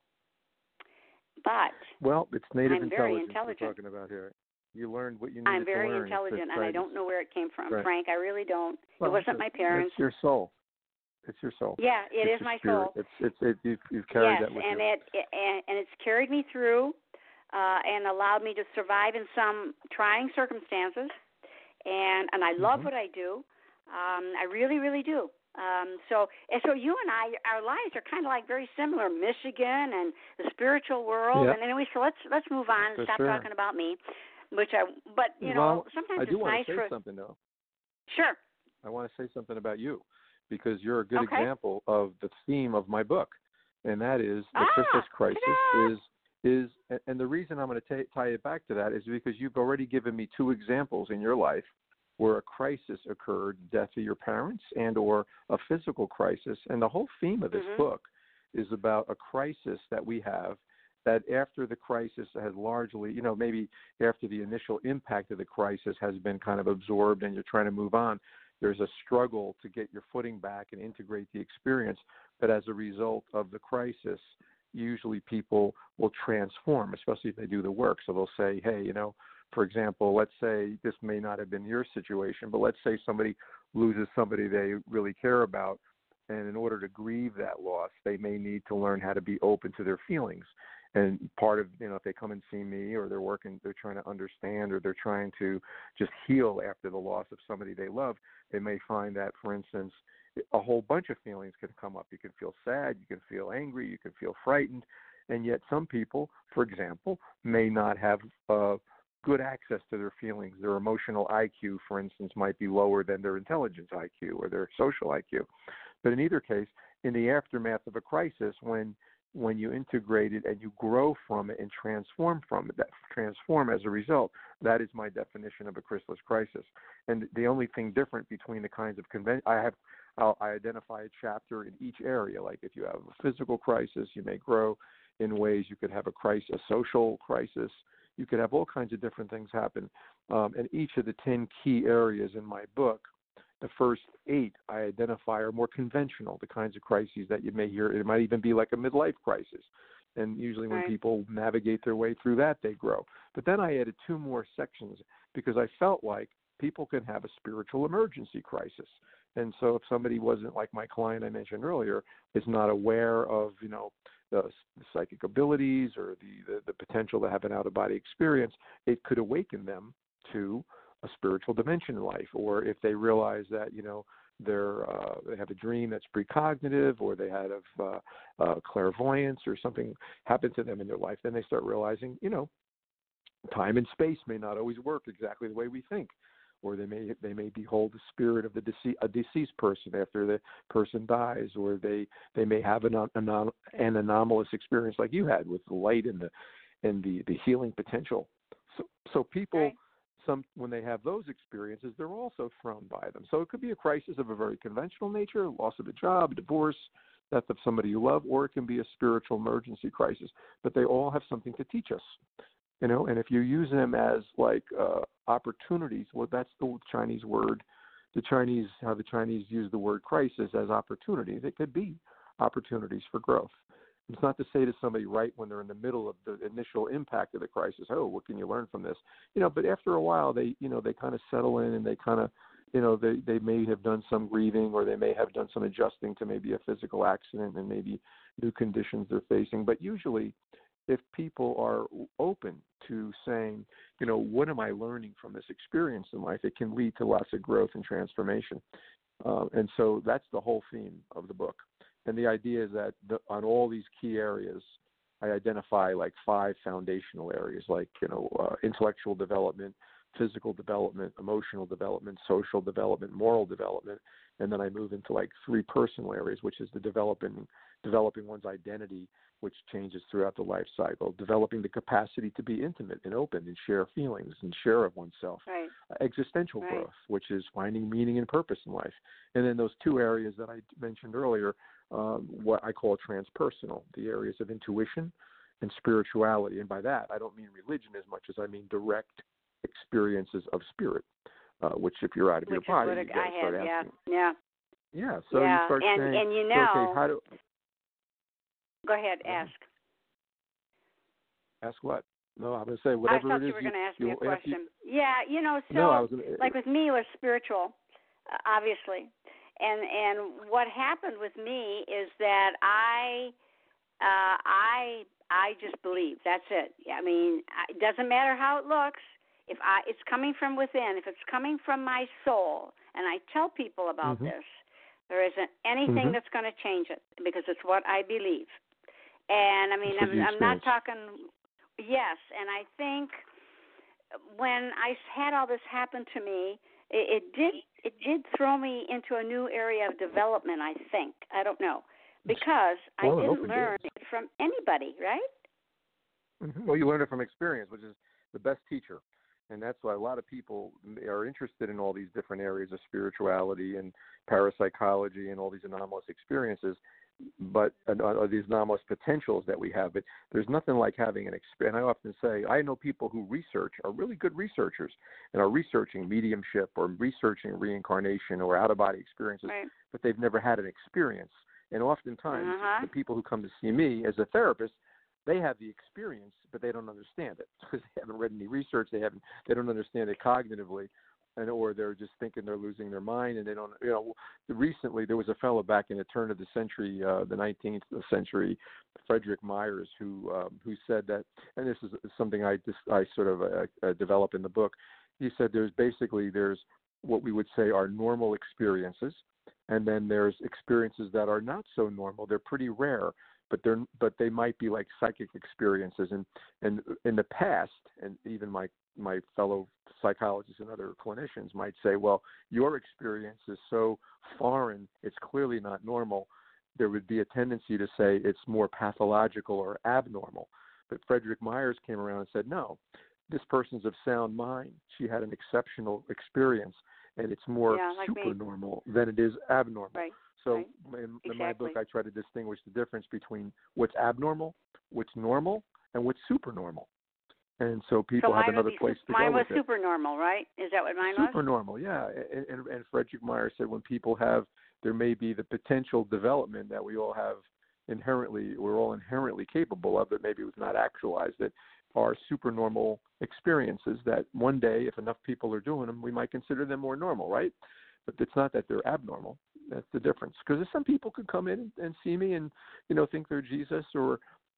Speaker 5: But
Speaker 6: well, it's native
Speaker 5: I'm
Speaker 6: intelligence
Speaker 5: very intelligent.
Speaker 6: we're talking about here. You learned what you needed
Speaker 5: I'm very
Speaker 6: to learn.
Speaker 5: intelligent, and I don't know where it came from,
Speaker 6: right.
Speaker 5: Frank. I really don't.
Speaker 6: Well,
Speaker 5: it wasn't my parents.
Speaker 6: It's your soul. It's your soul.
Speaker 5: Yeah, it
Speaker 6: it's
Speaker 5: is my
Speaker 6: spirit.
Speaker 5: soul.
Speaker 6: It's it's it, you've, you've carried
Speaker 5: yes,
Speaker 6: that with
Speaker 5: and
Speaker 6: you.
Speaker 5: it, it and, and it's carried me through, uh, and allowed me to survive in some trying circumstances, and and I love
Speaker 6: mm-hmm.
Speaker 5: what I do. Um, I really, really do. Um, so and so you and I, our lives are kind of like very similar. Michigan and the spiritual world.
Speaker 6: Yep.
Speaker 5: And anyway, so let's let's move on and
Speaker 6: For
Speaker 5: stop
Speaker 6: sure.
Speaker 5: talking about me. Which I, but you
Speaker 6: well,
Speaker 5: know, sometimes
Speaker 6: I do
Speaker 5: it's
Speaker 6: want
Speaker 5: nice
Speaker 6: to say
Speaker 5: for
Speaker 6: something though.
Speaker 5: Sure.
Speaker 6: I want to say something about you, because you're a good
Speaker 5: okay.
Speaker 6: example of the theme of my book, and that is the
Speaker 5: ah,
Speaker 6: Chrysalis crisis
Speaker 5: ta-da!
Speaker 6: is is, and the reason I'm going to t- tie it back to that is because you've already given me two examples in your life where a crisis occurred, death of your parents, and or a physical crisis, and the whole theme of this
Speaker 5: mm-hmm.
Speaker 6: book is about a crisis that we have. That after the crisis has largely, you know, maybe after the initial impact of the crisis has been kind of absorbed and you're trying to move on, there's a struggle to get your footing back and integrate the experience. But as a result of the crisis, usually people will transform, especially if they do the work. So they'll say, hey, you know, for example, let's say this may not have been your situation, but let's say somebody loses somebody they really care about. And in order to grieve that loss, they may need to learn how to be open to their feelings. And part of, you know, if they come and see me or they're working, they're trying to understand or they're trying to just heal after the loss of somebody they love, they may find that, for instance, a whole bunch of feelings can come up. You can feel sad, you can feel angry, you can feel frightened. And yet some people, for example, may not have uh, good access to their feelings. Their emotional I Q, for instance, might be lower than their intelligence I Q or their social I Q. But in either case, in the aftermath of a crisis, when when you integrate it and you grow from it and transform from it, that transform as a result, that is my definition of a chrysalis crisis. And the only thing different between the kinds of convention, I have, I'll, I identify a chapter in each area. Like if you have a physical crisis, you may grow in ways. You could have a crisis, a social crisis. You could have all kinds of different things happen. Um, and each of the ten key areas in my book, the first eight I identify are more conventional, the kinds of crises that you may hear. It might even be like a midlife crisis. And usually when
Speaker 5: right.
Speaker 6: people navigate their way through that, they grow. But then I added two more sections because I felt like people can have a spiritual emergency crisis. And so if somebody wasn't, like my client I mentioned earlier, is not aware of, you know, the, the psychic abilities or the, the, the potential to have an out-of-body experience, it could awaken them to a spiritual dimension in life. Or if they realize that, you know, they're, uh, they have a dream that's precognitive, or they had a uh, uh, clairvoyance or something happened to them in their life, then they start realizing, you know, time and space may not always work exactly the way we think. Or they may they may behold the spirit of the dece- a deceased person after the person dies, or they, they may have an, an an anomalous experience like you had with the light and the and the, the healing potential. So so people
Speaker 5: right.
Speaker 6: some when they have those experiences, they're also thrown by them. So it could be a crisis of a very conventional nature, loss of a job, divorce, death of somebody you love, or it can be a spiritual emergency crisis. But they all have something to teach us. You know, and if you use them as like uh, opportunities, well, that's the Chinese word, the Chinese, how the Chinese use the word crisis as opportunities. It could be opportunities for growth. It's not to say to somebody right when they're in the middle of the initial impact of the crisis, oh, what can you learn from this? You know, but after a while, they, you know, they kind of settle in and they kind of, you know, they, they may have done some grieving, or they may have done some adjusting to maybe a physical accident and maybe new conditions they're facing. But usually, if people are open to saying, you know, what am I learning from this experience in life, it can lead to lots of growth and transformation. Uh, and so that's the whole theme of the book. And the idea is that the, on all these key areas, I identify like five foundational areas, like, you know, uh, intellectual development, physical development, emotional development, social development, moral development. And then I move into like three personal areas, which is the developing developing one's identity, which changes throughout the life cycle, developing the capacity to be intimate and open and share feelings and share of oneself,
Speaker 5: right.
Speaker 6: uh, existential
Speaker 5: right.
Speaker 6: growth, which is finding meaning and purpose in life. And then those two areas that I mentioned earlier, um, what I call transpersonal, the areas of intuition and spirituality. And by that, I don't mean religion as much as I mean direct experiences of spirit, uh, which if you're out of
Speaker 5: which
Speaker 6: your body,
Speaker 5: is what
Speaker 6: you got to start
Speaker 5: had,
Speaker 6: asking.
Speaker 5: Yeah, yeah.
Speaker 6: Yeah, so
Speaker 5: yeah.
Speaker 6: you start
Speaker 5: and,
Speaker 6: saying,
Speaker 5: and you
Speaker 6: so,
Speaker 5: know,
Speaker 6: okay, how do,
Speaker 5: go ahead, ask.
Speaker 6: Ask what? No, I'm going to say whatever
Speaker 5: I thought
Speaker 6: it is.
Speaker 5: you were going to ask me a
Speaker 6: question.
Speaker 5: You, yeah, you know, so
Speaker 6: no, I was gonna,
Speaker 5: like with me, it was spiritual, uh, obviously, and and what happened with me is that I, uh, I, I just believe. That's it. I mean, it doesn't matter how it looks. If I, it's coming from within. If it's coming from my soul, and I tell people about
Speaker 6: mm-hmm.
Speaker 5: this, there isn't anything
Speaker 6: mm-hmm.
Speaker 5: that's going to change it because it's what I believe. And I mean, I'm, I'm not talking. Yes, and I think when I had all this happen to me, it, it did it did throw me into a new area of development. I think I don't know because
Speaker 6: well,
Speaker 5: I didn't learn
Speaker 6: it
Speaker 5: it from anybody, right?
Speaker 6: Mm-hmm. Well, you learn it from experience, which is the best teacher, and that's why a lot of people are interested in all these different areas of spirituality and parapsychology and all these anomalous experiences. But uh, these anomalous potentials that we have, but there's nothing like having an experience. And I often say, I know people who research, are really good researchers, and are researching mediumship or researching reincarnation or out-of-body experiences,
Speaker 5: right.
Speaker 6: but they've never had an experience. And oftentimes,
Speaker 5: uh-huh.
Speaker 6: the people who come to see me as a therapist, they have the experience, but they don't understand it because they haven't read any research. They haven't, they don't understand it cognitively. And, or they're just thinking they're losing their mind, and they don't. You know, recently there was a fellow back in the turn of the century, uh, the nineteenth century, Frederick Myers, who um, who said that, and this is something I just I sort of uh, uh, develop in the book. He said there's basically there's what we would say are normal experiences, and then there's experiences that are not so normal. They're pretty rare, but they're but they might be like psychic experiences. And and in the past, and even my my fellow psychologists and other clinicians might say, well, your experience is so foreign, it's clearly not normal. There would be a tendency to say it's more pathological or abnormal. But Frederick Myers came around and said, no, this person's of sound mind. She had an exceptional experience, and it's more
Speaker 5: yeah, like
Speaker 6: supernormal than it is abnormal.
Speaker 5: Right.
Speaker 6: So
Speaker 5: right.
Speaker 6: in,
Speaker 5: exactly.
Speaker 6: in my book, I try to distinguish the difference between what's abnormal, what's normal, and what's supernormal. And so people
Speaker 5: so
Speaker 6: have another
Speaker 5: be,
Speaker 6: place to
Speaker 5: mine
Speaker 6: go
Speaker 5: was
Speaker 6: with it.
Speaker 5: super normal, right? Is that what mine
Speaker 6: super
Speaker 5: was?
Speaker 6: Super normal, yeah. And, and, and Frederick Myers said when people have, there may be the potential development that we all have inherently, we're all inherently capable of, but maybe it was not actualized, that are supernormal experiences that one day, if enough people are doing them, we might consider them more normal, right? But it's not that they're abnormal. That's the difference. Because some people could come in and see me and, you know, think they're Jesus or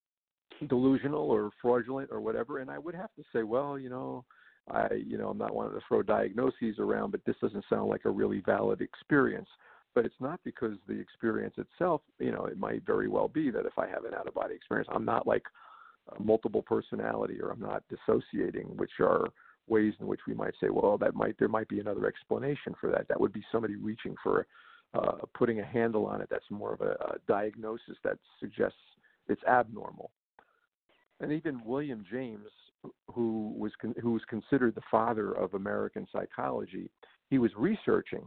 Speaker 6: delusional or fraudulent or whatever, and I would have to say, well, you know, I, you know, I'm not wanting to throw diagnoses around, but this doesn't sound like a really valid experience. But it's not because the experience itself, you know, it might very well be that if I have an out-of-body experience, I'm not like a multiple personality or I'm not dissociating, which are ways in which we might say, well, that might there might be another explanation for that. That would be somebody reaching for uh, putting a handle on it. That's more of a, a diagnosis that suggests it's abnormal. And even William James, who was con- who was considered the father of American psychology, he was researching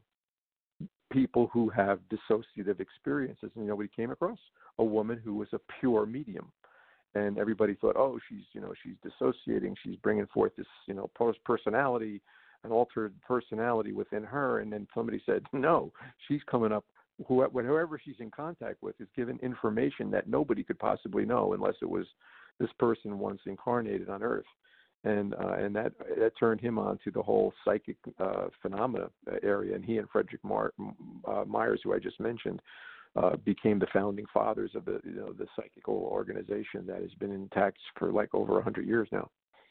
Speaker 6: people who have dissociative experiences. And you know what he came across? A woman who was a pure medium. And everybody thought, oh, she's, you know, she's dissociating. She's bringing forth this, you know, post-personality, an altered personality within her. And then somebody said, no, she's coming up, whoever she's in contact with is given information that nobody could possibly know unless it was this person once incarnated on Earth. And uh, and that that turned him on to the whole psychic uh, phenomena area. And he and Frederick Mar- uh, Myers, who I just mentioned, uh, became the founding fathers of the, you know, the psychical organization that has been intact for like over a hundred years now.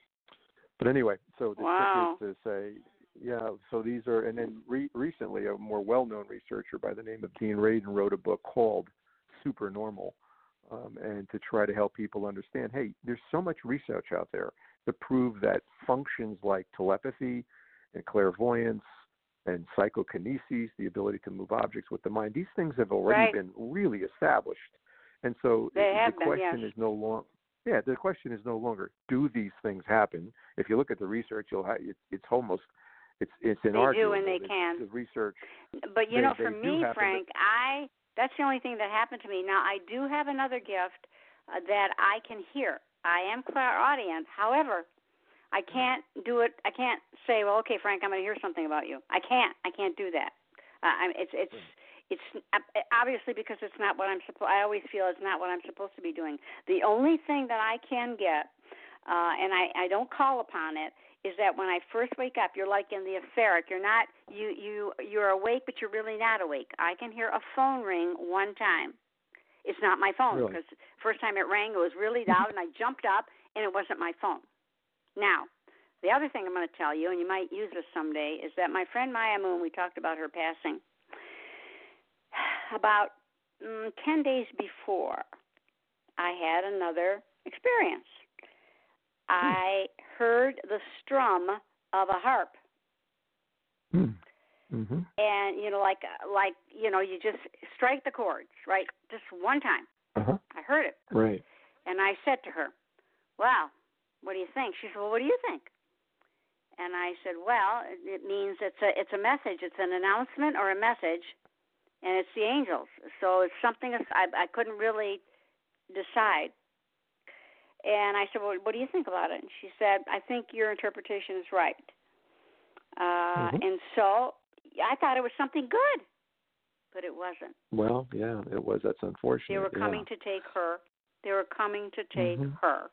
Speaker 6: But anyway, so the
Speaker 5: wow.
Speaker 6: trick is to say, yeah, so these are, and then re- recently a more well-known researcher by the name of Dean Radin wrote a book called Supernormal, um, and to try to help people understand, hey, there's so much research out there to prove that functions like telepathy and clairvoyance and psychokinesis, the ability to move objects with the mind, these things have already
Speaker 5: right.
Speaker 6: been really established. And so
Speaker 5: They
Speaker 6: the
Speaker 5: have been,
Speaker 6: question
Speaker 5: yes.
Speaker 6: is no longer, yeah, the question is no longer, do these things happen? If you look at the research, you'll have, it, it's almost, it's it's inarguable.
Speaker 5: They do and they
Speaker 6: the,
Speaker 5: can.
Speaker 6: The research.
Speaker 5: But, you
Speaker 6: they,
Speaker 5: know,
Speaker 6: they
Speaker 5: for
Speaker 6: do
Speaker 5: me,
Speaker 6: happen,
Speaker 5: Frank,
Speaker 6: but,
Speaker 5: I that's the only thing that happened to me. Now, I do have another gift uh, that I can hear. I am clairaudient. However, I can't do it. I can't say, well, okay, Frank, I'm going to hear something about you. I can't. I can't do that. Uh, I it's it's it's obviously because it's not what I'm supposed. I always feel it's not what I'm supposed to be doing. The only thing that I can get, uh, and I, I don't call upon it, is that when I first wake up, you're like in the etheric. You're not you you you're awake, but you're really not awake. I can hear a phone ring one time. It's not my phone
Speaker 6: really?
Speaker 5: because first time it rang, it was really loud, and I jumped up, and it wasn't my phone. Now, the other thing I'm going to tell you, and you might use this someday, is that my friend Maya Moon, we talked about her passing, about mm, ten days before, I had another experience. I heard the strum of a harp.
Speaker 6: Mm-hmm.
Speaker 5: And, you know, like, like you know, you just strike the chords, right, just one time.
Speaker 6: Uh-huh.
Speaker 5: I heard it.
Speaker 6: Right.
Speaker 5: And I said to her, wow, what do you think? She said, well, what do you think? And I said, well, it means it's a it's a message. It's an announcement or a message, and it's the angels. So it's something I, I couldn't really decide. And I said, well, what do you think about it? And she said, I think your interpretation is right. Uh,
Speaker 6: mm-hmm.
Speaker 5: And so I thought it was something good, but it wasn't.
Speaker 6: Well, yeah, it was. That's unfortunate.
Speaker 5: They were coming
Speaker 6: yeah.
Speaker 5: to take her. They were coming to take
Speaker 6: mm-hmm.
Speaker 5: her.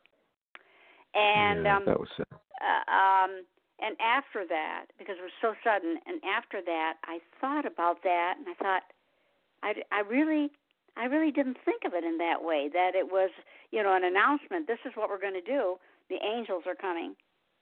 Speaker 5: And
Speaker 6: yeah,
Speaker 5: um,
Speaker 6: that was sad.
Speaker 5: Uh, um, and after that, because it was so sudden, and after that, I thought about that, and I thought, I, I really, I really didn't think of it in that way. That it was, you know, an announcement. This is what we're going to do. The angels are coming.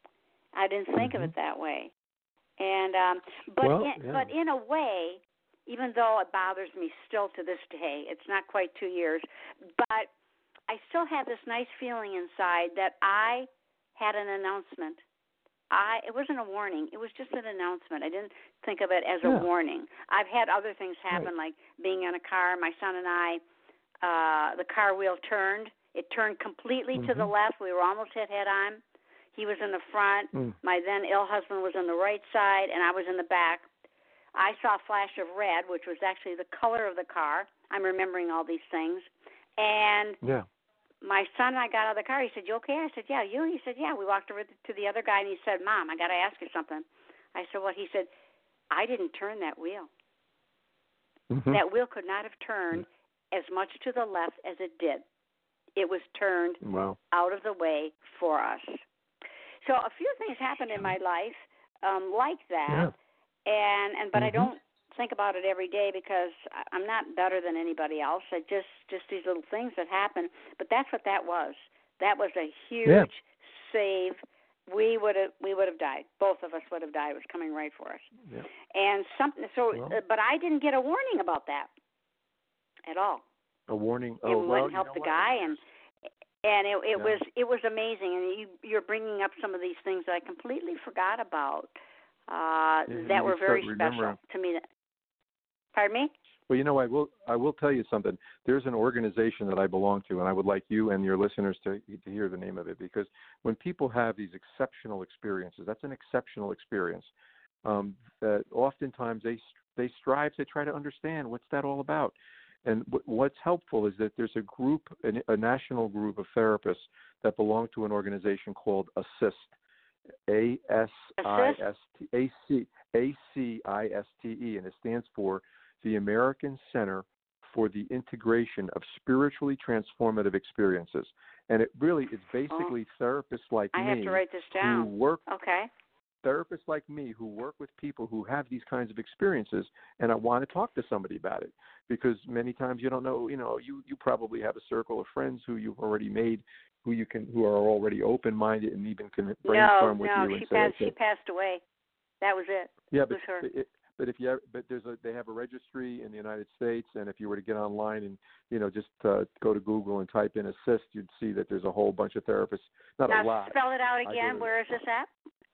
Speaker 5: I didn't think
Speaker 6: mm-hmm.
Speaker 5: of it that way. And um, but
Speaker 6: well,
Speaker 5: in,
Speaker 6: yeah.
Speaker 5: but in a way, even though it bothers me still to this day, it's not quite two years, but I still have this nice feeling inside that I had an announcement. I it wasn't a warning. It was just an announcement. I didn't think of it as
Speaker 6: yeah.
Speaker 5: a warning. I've had other things happen,
Speaker 6: right.
Speaker 5: like being in a car. My son and I, uh, the car wheel turned. It turned completely
Speaker 6: mm-hmm.
Speaker 5: to the left. We were almost hit head on. He was in the front.
Speaker 6: Mm.
Speaker 5: My then ill husband was on the right side, and I was in the back. I saw a flash of red, which was actually the color of the car. I'm remembering all these things. And
Speaker 6: yeah.
Speaker 5: my son and I got out of the car. He said, you okay? I said, yeah. You? He said, yeah. We walked over to the other guy, and he said, Mom, I got to ask you something. I said, what? He said, I didn't turn that wheel.
Speaker 6: Mm-hmm.
Speaker 5: That wheel could not have turned mm-hmm. as much to the left as it did. It was turned
Speaker 6: wow.
Speaker 5: out of the way for us. So a few things happened in my life um, like that,
Speaker 6: yeah.
Speaker 5: and, and but
Speaker 6: mm-hmm.
Speaker 5: I don't think about it every day because I'm not better than anybody else. I just just these little things that happen. But that's what that was. That was a huge
Speaker 6: yeah.
Speaker 5: save. We would have we would have died. Both of us would have died. It was coming right for us.
Speaker 6: Yeah.
Speaker 5: And something. So,
Speaker 6: well,
Speaker 5: uh, but I didn't get a warning about that at all.
Speaker 6: A warning.
Speaker 5: It
Speaker 6: oh,
Speaker 5: went
Speaker 6: well,
Speaker 5: and helped
Speaker 6: you know
Speaker 5: the guy, and and it, it
Speaker 6: yeah.
Speaker 5: was it was amazing. And you you're bringing up some of these things that I completely forgot about. Uh,
Speaker 6: yeah,
Speaker 5: that were very
Speaker 6: special
Speaker 5: to me. That, pardon me?
Speaker 6: Well, you know, I will I will tell you something. There's an organization that I belong to, and I would like you and your listeners to to hear the name of it, because when people have these exceptional experiences, that's an exceptional experience. Um, that oftentimes they they strive to try to understand what's that all about. And w- what's helpful is that there's a group, a, a national group of therapists that belong to an organization called ASSIST, A S I S T, A C A C I S T E, and it stands for the American Center for the Integration of Spiritually Transformative Experiences. And it really is basically oh, therapists like
Speaker 5: I
Speaker 6: me
Speaker 5: have to write this down.
Speaker 6: who work.
Speaker 5: Okay.
Speaker 6: Therapists like me who work with people who have these kinds of experiences, and I want to talk to somebody about it, because many times you don't know, you know, you, you probably have a circle of friends who you've already made, who you can, who are already open-minded and even can brainstorm
Speaker 5: no,
Speaker 6: with
Speaker 5: no,
Speaker 6: you.
Speaker 5: she
Speaker 6: and say,
Speaker 5: passed.
Speaker 6: okay.
Speaker 5: She passed away. That was it.
Speaker 6: Yeah,
Speaker 5: it
Speaker 6: but
Speaker 5: was her.
Speaker 6: It, but if you, but there's a, they have a registry in the United States, and if you were to get online and, you know, just uh, go to Google and type in ASSIST, you'd see that there's a whole bunch of therapists. Not
Speaker 5: now
Speaker 6: a lot.
Speaker 5: Spell it out again.
Speaker 6: To,
Speaker 5: Where is this at?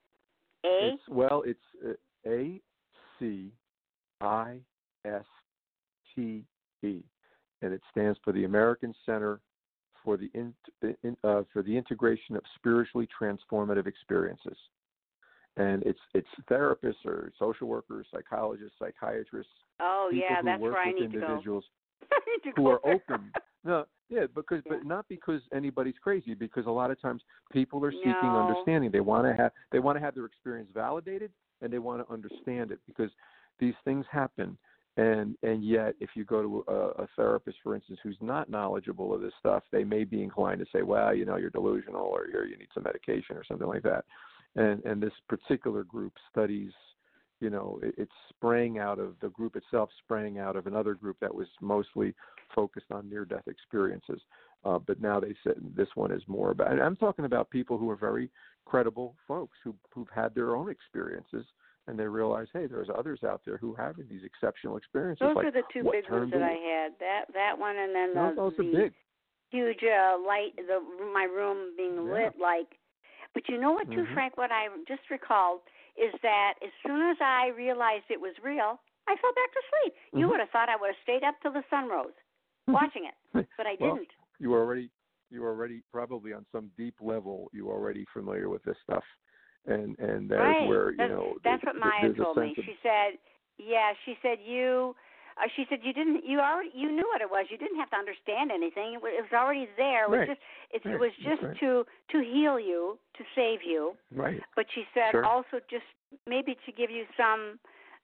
Speaker 5: A?
Speaker 6: It's, well, it's uh, A C I S T E, and it stands for the American Center for the in, in, uh, for the Integration of Spiritually Transformative Experiences. And it's it's therapists or social workers, psychologists, psychiatrists,
Speaker 5: Oh
Speaker 6: people
Speaker 5: yeah,
Speaker 6: who
Speaker 5: that's
Speaker 6: work
Speaker 5: where I
Speaker 6: with
Speaker 5: need
Speaker 6: individuals
Speaker 5: to go. I need to
Speaker 6: who
Speaker 5: go
Speaker 6: are
Speaker 5: there.
Speaker 6: open. No, yeah, because
Speaker 5: Yeah.
Speaker 6: but not because anybody's crazy. Because a lot of times people are seeking
Speaker 5: No.
Speaker 6: understanding. They want to have they want to have their experience validated, and they want to understand it because these things happen. And and yet, if you go to a, a therapist, for instance, who's not knowledgeable of this stuff, they may be inclined to say, well, you know, you're delusional, or you're, you need some medication or something like that. And and this particular group studies, you know, it, it's sprang out of the group itself, sprang out of another group that was mostly focused on near-death experiences. Uh, but now they said this one is more about, and I'm talking about people who are very credible folks who, who've had their own experiences, and they realize, hey, there's others out there who have these exceptional experiences.
Speaker 5: Those
Speaker 6: like
Speaker 5: are the two
Speaker 6: what
Speaker 5: big ones that
Speaker 6: turned
Speaker 5: I had. That that one, and then
Speaker 6: No,
Speaker 5: the,
Speaker 6: those are
Speaker 5: the
Speaker 6: big.
Speaker 5: huge uh, light, the my room being
Speaker 6: Yeah.
Speaker 5: lit like. But you know what, too,
Speaker 6: Mhm.
Speaker 5: Frank? What I just recalled is that as soon as I realized it was real, I fell back to sleep. You
Speaker 6: Mhm.
Speaker 5: would have thought I would have stayed up till the sun rose watching it, but I
Speaker 6: Well,
Speaker 5: didn't.
Speaker 6: you were already you were already probably on some deep level you were already familiar with this stuff, and and that
Speaker 5: right.
Speaker 6: is where you
Speaker 5: that's,
Speaker 6: know
Speaker 5: that's
Speaker 6: there,
Speaker 5: what Maya
Speaker 6: there's
Speaker 5: told
Speaker 6: a
Speaker 5: me.
Speaker 6: sense of,
Speaker 5: She said, "Yeah." She said you. Uh, she said you didn't. You already. You knew what it was. You didn't have to understand anything. It was, it was already there. It was
Speaker 6: Right.
Speaker 5: just. It,
Speaker 6: Right.
Speaker 5: it was
Speaker 6: That's
Speaker 5: just
Speaker 6: right.
Speaker 5: to to heal you, to save you.
Speaker 6: right.
Speaker 5: But she said
Speaker 6: Sure.
Speaker 5: also just maybe to give you some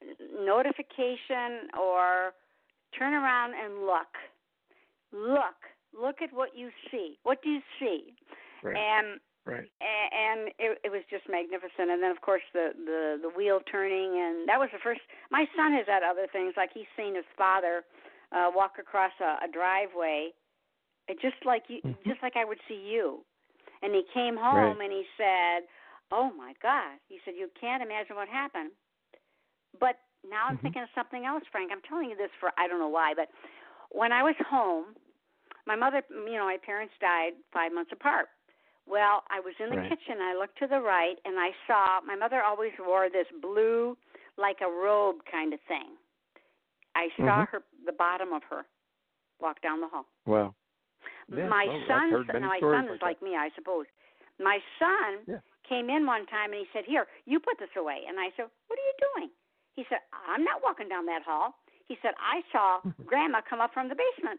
Speaker 5: notification or turn around and look. Look. Look at what you see. What do you see?
Speaker 6: Right.
Speaker 5: And
Speaker 6: Right.
Speaker 5: and it, it was just magnificent. And then, of course, the, the, the wheel turning, and that was the first. My son has had other things, like he's seen his father uh, walk across a, a driveway, it just like you,
Speaker 6: mm-hmm.
Speaker 5: just like I would see you. And he came home
Speaker 6: right.
Speaker 5: and he said, "Oh my God!" He said, "You can't imagine what happened." But now I'm
Speaker 6: mm-hmm.
Speaker 5: thinking of something else, Frank. I'm telling you this for I don't know why, but when I was home, my mother, you know, my parents died five months apart. Well, I was in the
Speaker 6: right.
Speaker 5: kitchen. I looked to the right, and I saw my mother always wore this blue, like a robe kind of thing. I saw
Speaker 6: mm-hmm.
Speaker 5: her, the bottom of her, walk down the hall.
Speaker 6: Wow. Yeah,
Speaker 5: my
Speaker 6: well,
Speaker 5: son,
Speaker 6: I've heard many
Speaker 5: now my
Speaker 6: stories
Speaker 5: son is
Speaker 6: like,
Speaker 5: like me, I suppose. My son
Speaker 6: yeah.
Speaker 5: came in one time and he said, "Here, you put this away." And I said, "What are you doing?" He said, "I'm not walking down that hall." He said, "I saw Grandma come up from the basement."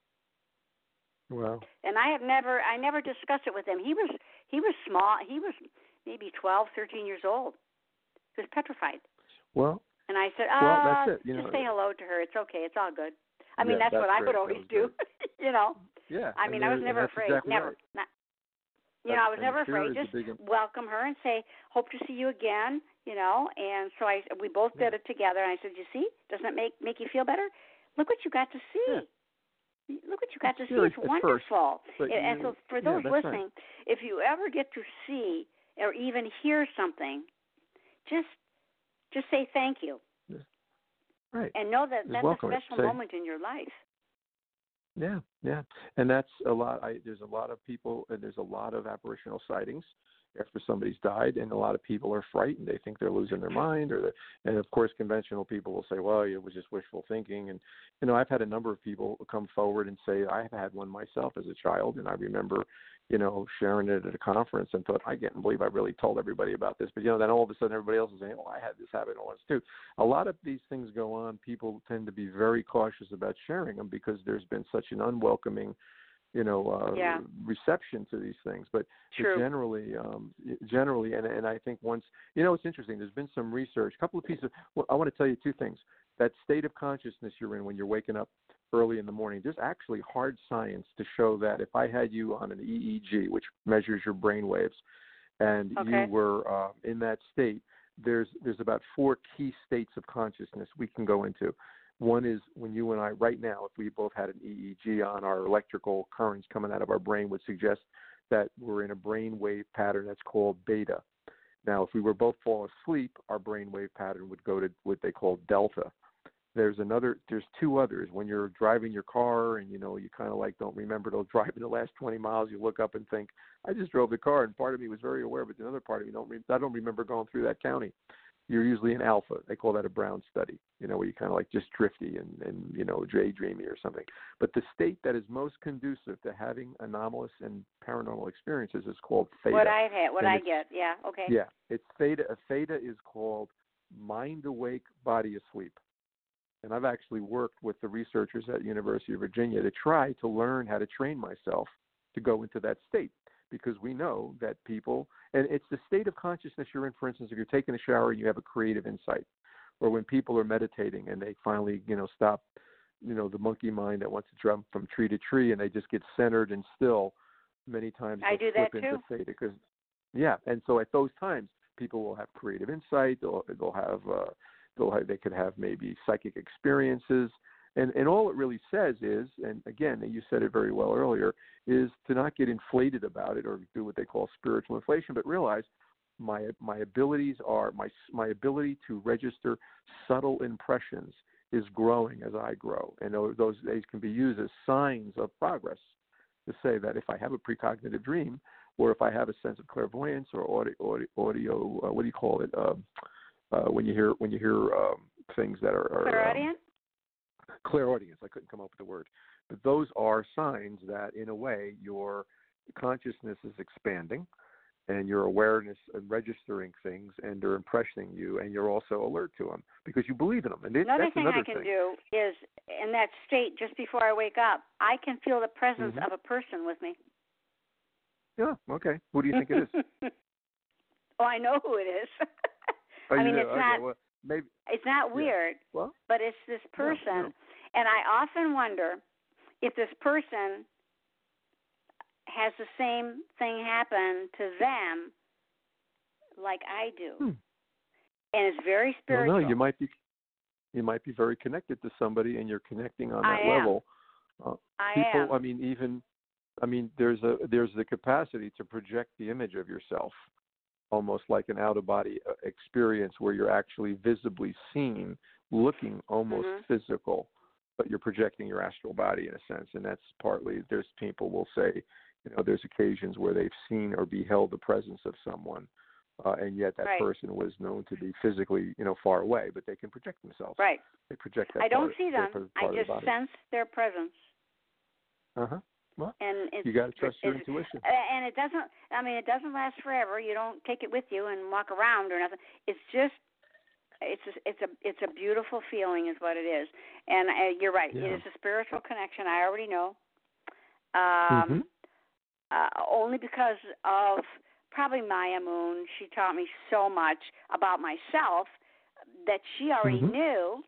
Speaker 6: Wow.
Speaker 5: And I have never, I never discussed it with him. He was, he was small. He was maybe twelve, thirteen years old. He was petrified.
Speaker 6: Well.
Speaker 5: And I said, "Ah,
Speaker 6: well, that's it. You
Speaker 5: just
Speaker 6: know,
Speaker 5: say hello to her. It's okay. It's all good." I mean,
Speaker 6: yeah,
Speaker 5: that's, what
Speaker 6: great.
Speaker 5: I would
Speaker 6: That
Speaker 5: always
Speaker 6: was
Speaker 5: do. you know.
Speaker 6: Yeah.
Speaker 5: I mean, I was never afraid.
Speaker 6: Exactly
Speaker 5: never.
Speaker 6: right.
Speaker 5: Not, you
Speaker 6: that's,
Speaker 5: know, I was never
Speaker 6: fear
Speaker 5: afraid.
Speaker 6: is
Speaker 5: Just
Speaker 6: big...
Speaker 5: welcome her and say, "Hope to see you again." You know. And so I, we both
Speaker 6: yeah.
Speaker 5: did it together. And I said, "You see? Doesn't it make make you feel better? Look what you got to see."
Speaker 6: Yeah.
Speaker 5: Look what you got
Speaker 6: it's
Speaker 5: to see. It's wonderful.
Speaker 6: First,
Speaker 5: and
Speaker 6: you,
Speaker 5: so for
Speaker 6: yeah,
Speaker 5: those listening,
Speaker 6: right.
Speaker 5: if you ever get to see or even hear something, just just say thank you.
Speaker 6: Yeah. Right.
Speaker 5: And know that
Speaker 6: Just
Speaker 5: that's
Speaker 6: welcome
Speaker 5: a special
Speaker 6: Say,
Speaker 5: moment in your life.
Speaker 6: Yeah, yeah. And that's a lot. I, there's a lot of people, and there's a lot of apparitional sightings after somebody's died, and a lot of people are frightened. They think they're losing their mind, or and of course, conventional people will say, "Well, it was just wishful thinking." And you know, I've had a number of people come forward and say, "I've had one myself as a child, and I remember, you know, sharing it at a conference, and thought I can't believe I really told everybody about this." But you know, then all of a sudden, everybody else is saying, "Oh, I had this happen once too." A lot of these things go on. People tend to be very cautious about sharing them because there's been such an unwelcoming, you know, uh,
Speaker 5: yeah.
Speaker 6: reception to these things. But, but generally, um, generally, and, and I think once, you know, it's interesting. There's been some research, a couple of pieces. Of, well, I want to tell you two things. That state of consciousness you're in when you're waking up early in the morning, there's actually hard science to show that if I had you on an E E G, which measures your brain waves, and
Speaker 5: okay.
Speaker 6: you were uh, in that state, there's there's about four key states of consciousness we can go into. One is when you and I, right now, if we both had an E E G on, our electrical currents coming out of our brain would suggest that we're in a brain wave pattern that's called beta. Now, if we were both fall asleep, our brain wave pattern would go to what they call delta. There's another, there's two others. When you're driving your car and, you know, you kind of like don't remember to drive in the last twenty miles, you look up and think, I just drove the car, and part of me was very aware, but the other part of me, don't re- I don't remember going through that county. you're usually in alpha. They call that a Brown study, you know, where you kind of like just drifty and, and you know, daydreamy or something. But the state that is most conducive to having anomalous and paranormal experiences is called theta.
Speaker 5: What I had, what
Speaker 6: and
Speaker 5: I get, yeah, okay.
Speaker 6: Yeah, it's theta. A theta is called mind awake, body asleep. And I've actually worked with the researchers at University of Virginia to try to learn how to train myself to go into that state, because we know that people, and it's the state of consciousness you're in. For instance, if you're taking a shower and you have a creative insight, or when people are meditating and they finally, you know, stop, you know, the monkey mind that wants to jump from tree to tree, and they just get centered and still. Many times
Speaker 5: I do
Speaker 6: slip
Speaker 5: that
Speaker 6: into
Speaker 5: too.
Speaker 6: theta, because, yeah, and so at those times, people will have creative insight. They'll they'll have uh, they'll have, they could have maybe psychic experiences. And and all it really says is, and again, you said it very well earlier, is to not get inflated about it or do what they call spiritual inflation, but realize my my abilities are my my ability to register subtle impressions is growing as I grow, and those those can be used as signs of progress. To say that if I have a precognitive dream, or if I have a sense of clairvoyance or audio, audio, audio uh, what do you call it? Um, uh, when you hear when you hear um, things that are, are
Speaker 5: Clairaudient?
Speaker 6: Um, clairaudience. I couldn't come up with the word, but those are signs that, in a way, your consciousness is expanding, and your awareness and registering things, and they're impressing you, and you're also alert to them because you believe in them. And it,
Speaker 5: another
Speaker 6: that's
Speaker 5: thing
Speaker 6: another
Speaker 5: I can
Speaker 6: thing.
Speaker 5: do is, in that state, just before I wake up, I can feel the presence
Speaker 6: Mm-hmm.
Speaker 5: of a person with me.
Speaker 6: Yeah. Okay. Who do you think it is?
Speaker 5: Oh, I know who it is.
Speaker 6: Oh,
Speaker 5: I
Speaker 6: you
Speaker 5: mean,
Speaker 6: do?
Speaker 5: it's
Speaker 6: Okay,
Speaker 5: not.
Speaker 6: well, maybe.
Speaker 5: It's not
Speaker 6: Yeah.
Speaker 5: weird,
Speaker 6: Well,
Speaker 5: but it's this person,
Speaker 6: no, no.
Speaker 5: and I often wonder if this person has the same thing happen to them like I do,
Speaker 6: Hmm.
Speaker 5: and it's very spiritual.
Speaker 6: Well, no, you might be. You might be very connected to somebody, and you're connecting on that
Speaker 5: I am.
Speaker 6: level. Uh,
Speaker 5: I
Speaker 6: people,
Speaker 5: am.
Speaker 6: I mean, even, I mean, there's a there's the capacity to project the image of yourself, almost like an out-of-body experience where you're actually visibly seen, looking almost
Speaker 5: Mhm.
Speaker 6: physical, but you're projecting your astral body in a sense. And that's partly, there's people will say, you know, there's occasions where they've seen or beheld the presence of someone, uh, and yet that
Speaker 5: Right.
Speaker 6: person was known to be physically, you know, far away, but they can project themselves.
Speaker 5: Right.
Speaker 6: They project that
Speaker 5: I don't
Speaker 6: part,
Speaker 5: see
Speaker 6: that
Speaker 5: them.
Speaker 6: part
Speaker 5: I
Speaker 6: of the
Speaker 5: just
Speaker 6: body.
Speaker 5: sense their presence.
Speaker 6: Uh-huh. Well,
Speaker 5: And it's,
Speaker 6: you got to trust your
Speaker 5: it's,
Speaker 6: intuition.
Speaker 5: And it doesn't. I mean, it doesn't last forever. You don't take it with you and walk around or nothing. It's just. It's a, it's a it's a beautiful feeling, is what it is. And uh, you're right.
Speaker 6: Yeah.
Speaker 5: It is a spiritual connection. I already know. Um,
Speaker 6: Mm-hmm.
Speaker 5: uh, only because of probably Maya Moon. She taught me so much about myself that she already
Speaker 6: Mm-hmm.
Speaker 5: knew.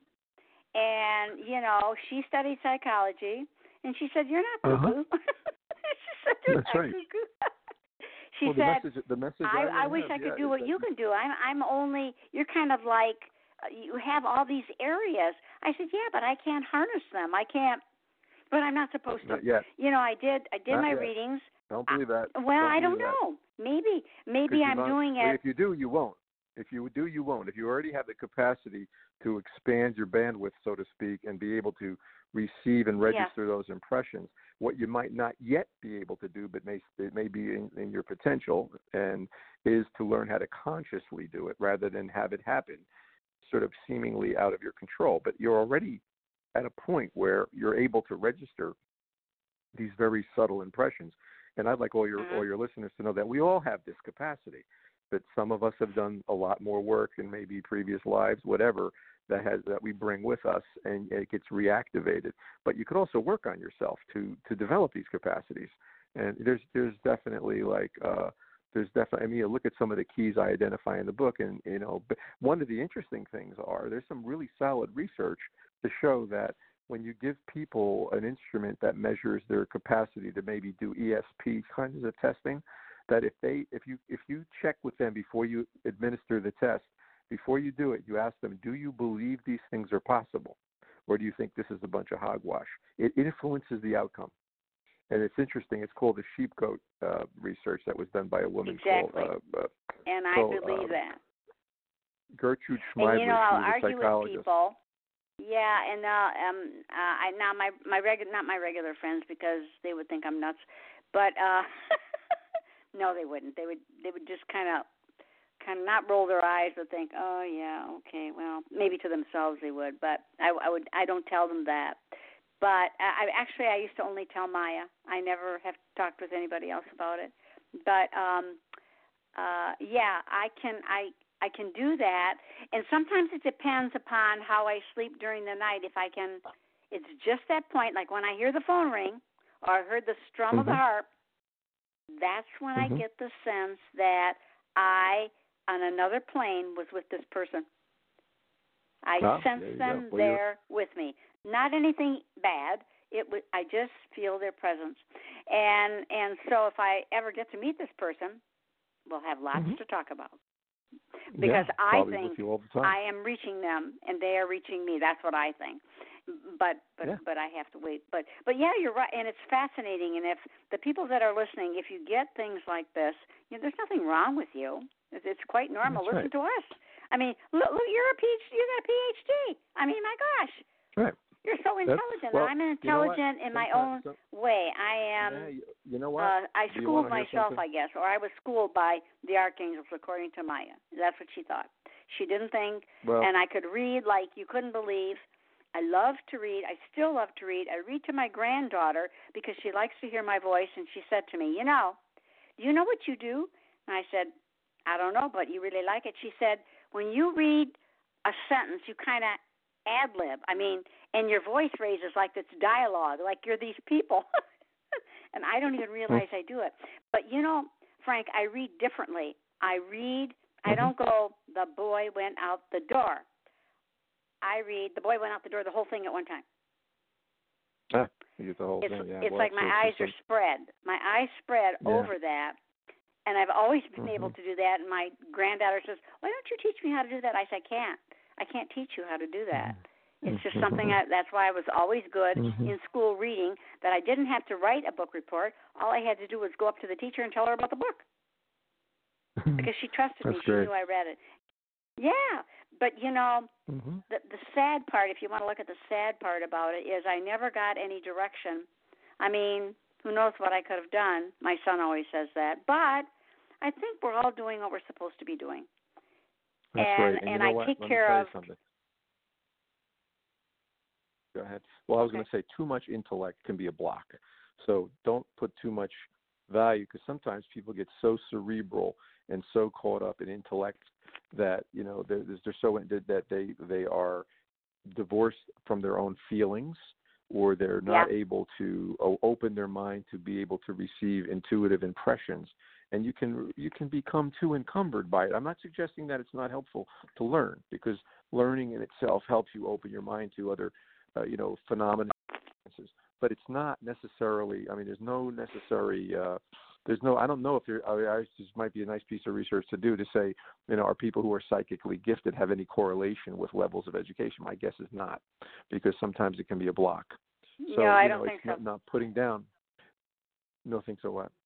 Speaker 5: And you know, she studied psychology. And she said, "You're not cuckoo."
Speaker 6: Uh-huh.
Speaker 5: she said, "You're
Speaker 6: That's
Speaker 5: not
Speaker 6: right.
Speaker 5: cuckoo." she
Speaker 6: well, the
Speaker 5: said,
Speaker 6: message, the message
Speaker 5: "I,
Speaker 6: I,
Speaker 5: I wish
Speaker 6: have,
Speaker 5: I could
Speaker 6: yeah,
Speaker 5: do
Speaker 6: is
Speaker 5: what
Speaker 6: that
Speaker 5: you can do. I'm, I'm only. You're kind of like uh, you have all these areas." I said, "Yeah, but I can't harness them. I can't. But I'm not supposed to."
Speaker 6: Not yet.
Speaker 5: You know, I did. I did
Speaker 6: Not
Speaker 5: my
Speaker 6: yet.
Speaker 5: readings.
Speaker 6: Don't believe that.
Speaker 5: Uh, well,
Speaker 6: don't
Speaker 5: I don't
Speaker 6: believe that.
Speaker 5: know. Maybe, maybe I'm
Speaker 6: not,
Speaker 5: doing
Speaker 6: well,
Speaker 5: it.
Speaker 6: If you do, you won't. If you do, you won't. If you already have the capacity to expand your bandwidth, so to speak, and be able to receive and register those impressions, what you might not yet be able to do, but may it may be in, in your potential, and is to learn how to consciously do it rather than have it happen, sort of seemingly out of your control. But you're already at a point where you're able to register these very subtle impressions. And I'd like all your
Speaker 5: Mm-hmm.
Speaker 6: all your listeners to know that we all have this capacity. But some of us have done a lot more work in maybe previous lives, whatever that has that we bring with us, and it gets reactivated. But you could also work on yourself to to develop these capacities. And there's there's definitely like uh, there's definitely. I mean, you look at some of the keys I identify in the book, and you know, one of the interesting things are there's some really solid research to show that when you give people an instrument that measures their capacity to maybe do E S P kinds of testing, that if they if you if you check with them before you administer the test, before you do it, you ask them, do you believe these things are possible, or do you think this is a bunch of hogwash? It influences the outcome. And it's interesting. It's called the sheep goat uh, research that was done by a woman
Speaker 5: Exactly.
Speaker 6: called uh, uh,
Speaker 5: And I
Speaker 6: so,
Speaker 5: believe
Speaker 6: um,
Speaker 5: that.
Speaker 6: Gertrude Schmeibler.
Speaker 5: And you know, I'll
Speaker 6: she was a
Speaker 5: argue with
Speaker 6: psychologist.
Speaker 5: people. Yeah, and uh, um, uh, I now my my regular not my regular friends because they would think I'm nuts, but uh, no, they wouldn't. They would they would just kind of kind of not roll their eyes, but think, oh yeah, okay, well, maybe to themselves they would, but I, I would, I don't tell them that. But I actually, I used to only tell Maya. I never have talked with anybody else about it. But um, uh, yeah, I can, I, I can do that. And sometimes it depends upon how I sleep during the night. If I can, it's just that point. Like when I hear the phone ring or I heard the strum mm-hmm. of the harp, that's when mm-hmm. I get the sense that I, on another plane, was with this person. I oh, sense them well, there you're... with me. Not anything bad. It w- I just feel their presence. And and so if I ever get to meet this person, we'll have lots mm-hmm. to talk about. Because
Speaker 6: yeah,
Speaker 5: I think I am reaching them and they are reaching me. That's what I think. But but
Speaker 6: yeah.
Speaker 5: but I have to wait. But but yeah, you're right, and it's fascinating. And if the people that are listening, if you get things like this, you know, there's nothing wrong with you. It's, it's quite normal.
Speaker 6: That's
Speaker 5: Listen
Speaker 6: right.
Speaker 5: to us. I mean, look, look, you're a PhD. You got a PhD. I mean, my gosh.
Speaker 6: Right.
Speaker 5: You're so intelligent.
Speaker 6: Well,
Speaker 5: I'm intelligent
Speaker 6: you know
Speaker 5: in my own
Speaker 6: some,
Speaker 5: way. I am.
Speaker 6: Yeah, you, you know what?
Speaker 5: Uh, I
Speaker 6: Do
Speaker 5: schooled myself, I guess, or I was schooled by the archangels, according to Maya. That's what she thought. She didn't think,
Speaker 6: well,
Speaker 5: and I could read like you couldn't believe. I love to read. I still love to read. I read to my granddaughter because she likes to hear my voice, and she said to me, you know, do you know what you do? And I said, I don't know, but you really like it. She said, when you read a sentence, you kind of ad-lib. I mean, and your voice raises like it's dialogue, like you're these people. And I don't even realize I do it. But, you know, Frank, I read differently. I read, mm-hmm. I don't go, the boy went out the door. I read, the boy went out the door, the whole thing at one time.
Speaker 6: Ah, you get the whole
Speaker 5: it's,
Speaker 6: thing, yeah.
Speaker 5: It's
Speaker 6: well,
Speaker 5: like my eyes are spread. My eyes spread
Speaker 6: yeah.
Speaker 5: over that. And I've always been
Speaker 6: mm-hmm.
Speaker 5: able to do that. And my granddaughter says, why don't you teach me how to do that? I said, I can't. I can't teach you how to do that. Mm-hmm. It's just something, I, that's why I was always good mm-hmm. in school reading, that I didn't have to write a book report. All I had to do was go up to the teacher and tell her about the book. Because she trusted me. She
Speaker 6: great.
Speaker 5: knew I read it. Yeah. But, you know,
Speaker 6: mm-hmm.
Speaker 5: the, the sad part, if you want to look at the sad part about it, is I never got any direction. I mean, who knows what I could have done. My son always says that. But I think we're all doing what we're supposed to be doing.
Speaker 6: That's
Speaker 5: and
Speaker 6: right. And,
Speaker 5: and
Speaker 6: you know
Speaker 5: I
Speaker 6: what?
Speaker 5: take
Speaker 6: Let
Speaker 5: care
Speaker 6: me tell
Speaker 5: of.
Speaker 6: you something. Go ahead. Well, I was
Speaker 5: okay.
Speaker 6: going to say too much intellect can be a block. So don't put too much value, because sometimes people get so cerebral and so caught up in intellect that, you know, they're, they're so that they they are divorced from their own feelings, or they're not
Speaker 5: yeah.
Speaker 6: able to open their mind to be able to receive intuitive impressions. And you can you can become too encumbered by it. I'm not suggesting that it's not helpful to learn, because learning in itself helps you open your mind to other, uh, you know, phenomena. But it's not necessarily. I mean, there's no necessary. Uh, there's no. I don't know if there. I, mean, I this might be a nice piece of research to do to say, you know, are people who are psychically gifted have any correlation with levels of education? My guess is not, because sometimes it can be a block. So,
Speaker 5: no, I
Speaker 6: you
Speaker 5: don't
Speaker 6: know,
Speaker 5: think
Speaker 6: it's
Speaker 5: so.
Speaker 6: Not, not putting down. No, think so. What?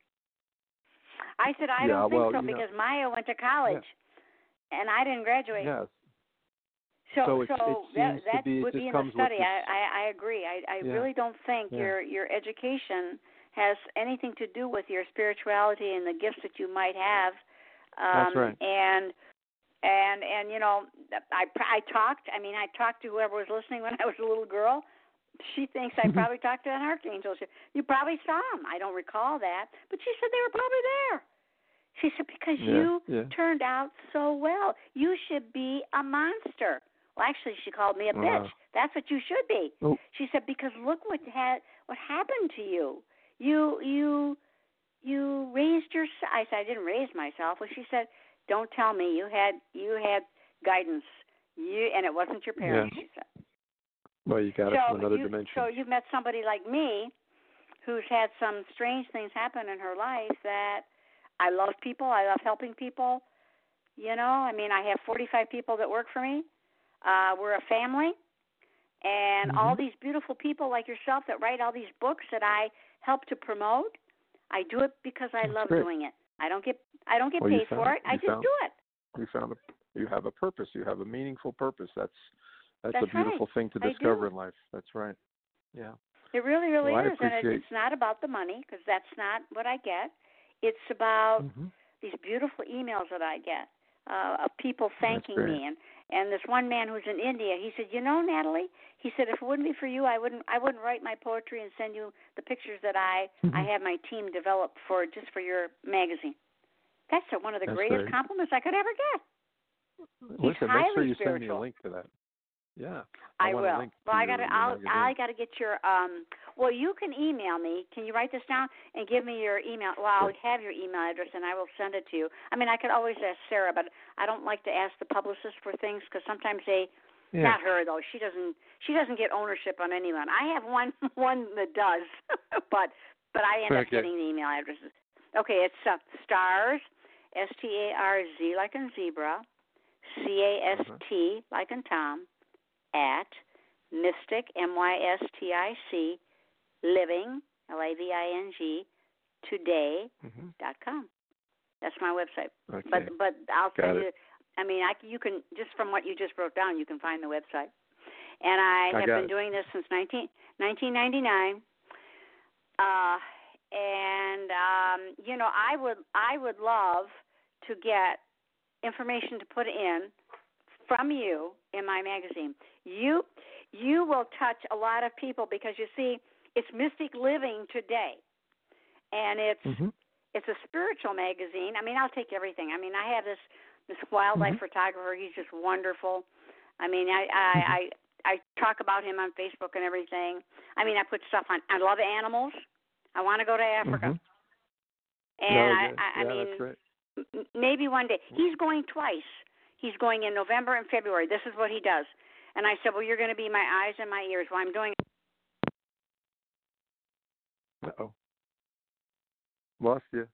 Speaker 5: I said I
Speaker 6: yeah,
Speaker 5: don't think
Speaker 6: well,
Speaker 5: so
Speaker 6: you know,
Speaker 5: because Maya went to college,
Speaker 6: yeah.
Speaker 5: and I didn't graduate.
Speaker 6: Yes.
Speaker 5: So,
Speaker 6: so,
Speaker 5: so
Speaker 6: it
Speaker 5: that,
Speaker 6: seems
Speaker 5: that
Speaker 6: to be,
Speaker 5: would
Speaker 6: it
Speaker 5: be in
Speaker 6: comes
Speaker 5: the study.
Speaker 6: with
Speaker 5: I, I, I agree. I, I
Speaker 6: yeah.
Speaker 5: really don't think
Speaker 6: yeah.
Speaker 5: your your education has anything to do with your spirituality and the gifts that you might have. Um,
Speaker 6: That's right.
Speaker 5: And and and you know, I I talked. I mean, I talked to whoever was listening when I was a little girl. She thinks I probably talked to an archangel. She, you probably saw them. I don't recall that, but she said they were probably there. She said, because
Speaker 6: yeah,
Speaker 5: you
Speaker 6: yeah.
Speaker 5: turned out so well. You should be a monster. Well, actually, she called me a bitch. Uh, That's what you should be.
Speaker 6: Oh.
Speaker 5: She said, because look what had what happened to you. You you you raised your. I said, I didn't raise myself. Well, she said, don't tell me you had you had guidance. You and it wasn't your parents.
Speaker 6: Yeah.
Speaker 5: She said.
Speaker 6: Well, you got
Speaker 5: so
Speaker 6: it from another
Speaker 5: you,
Speaker 6: dimension.
Speaker 5: So you've met somebody like me, who's had some strange things happen in her life that. I love people. I love helping people. You know, I mean, I have forty-five people that work for me. Uh, we're a family. And
Speaker 6: mm-hmm.
Speaker 5: all these beautiful people like yourself that write all these books that I help to promote, I do it because I
Speaker 6: That's
Speaker 5: love
Speaker 6: great.
Speaker 5: doing it. I don't get I don't get
Speaker 6: well,
Speaker 5: paid
Speaker 6: found,
Speaker 5: for it. I just
Speaker 6: found,
Speaker 5: do it.
Speaker 6: You found a, you have a purpose. You have a meaningful purpose. That's that's,
Speaker 5: that's
Speaker 6: a beautiful
Speaker 5: right.
Speaker 6: thing to
Speaker 5: I
Speaker 6: discover
Speaker 5: do.
Speaker 6: in life. That's right. Yeah.
Speaker 5: It really, really
Speaker 6: well,
Speaker 5: is. And it, it's not about the money, because that's not what I get. It's about
Speaker 6: mm-hmm.
Speaker 5: these beautiful emails that I get. uh, of people thanking me. And, and this one man who's in India, he said, you know, Natalie, he said, if it wouldn't be for you, I wouldn't I wouldn't write my poetry and send you the pictures that I, mm-hmm. I have my team develop for just for your magazine. That's one of the
Speaker 6: That's
Speaker 5: greatest
Speaker 6: great.
Speaker 5: compliments I could ever get. He's
Speaker 6: Listen,
Speaker 5: highly
Speaker 6: make sure you
Speaker 5: spiritual.
Speaker 6: send me a link to that. Yeah,
Speaker 5: I,
Speaker 6: I
Speaker 5: will.
Speaker 6: Want a link
Speaker 5: well,
Speaker 6: to
Speaker 5: I got to. I'll. I got to get your. Um. Well, you can email me. Can you write this down and give me your email? Well, I'll have your email address and I will send it to you. I mean, I could always ask Sarah, but I don't like to ask the publicist for things because sometimes they. Yeah. Not her though. She doesn't. She doesn't get ownership on anyone. I have one. One that does, but but I end
Speaker 6: okay.
Speaker 5: up getting the email addresses. Okay, it's uh, stars, S T A R Z like in zebra, C A S T like in Tom, at Mystic, M Y S T I C, living, L A V I N G, today dot com. That's my website.
Speaker 6: Okay.
Speaker 5: But but I'll
Speaker 6: Got
Speaker 5: send
Speaker 6: it.
Speaker 5: you. I mean, I you can just from what you just wrote down, you can find the website. And I,
Speaker 6: I
Speaker 5: have
Speaker 6: got
Speaker 5: been
Speaker 6: it.
Speaker 5: doing this since nineteen ninety-nine. Uh, and um, you know, I would I would love to get information to put in from you in my magazine. You you will touch a lot of people because you see, it's Mystic Living Today, and it's mm-hmm. it's a spiritual magazine. I mean, I'll take everything. I mean, I have this this wildlife mm-hmm. photographer. He's just wonderful. I mean, I I, mm-hmm. I I talk about him on Facebook and everything. I mean, I put stuff on. I love animals. I want to go to Africa.
Speaker 6: Mm-hmm.
Speaker 5: And
Speaker 6: no,
Speaker 5: I,
Speaker 6: yeah,
Speaker 5: I, I
Speaker 6: yeah,
Speaker 5: mean,
Speaker 6: that's right.
Speaker 5: m- maybe one day. He's going twice. He's going in November and February. This is what he does. And I said, well, you're going to be my eyes and my ears while I'm doing it.
Speaker 6: Uh-oh. Lost you.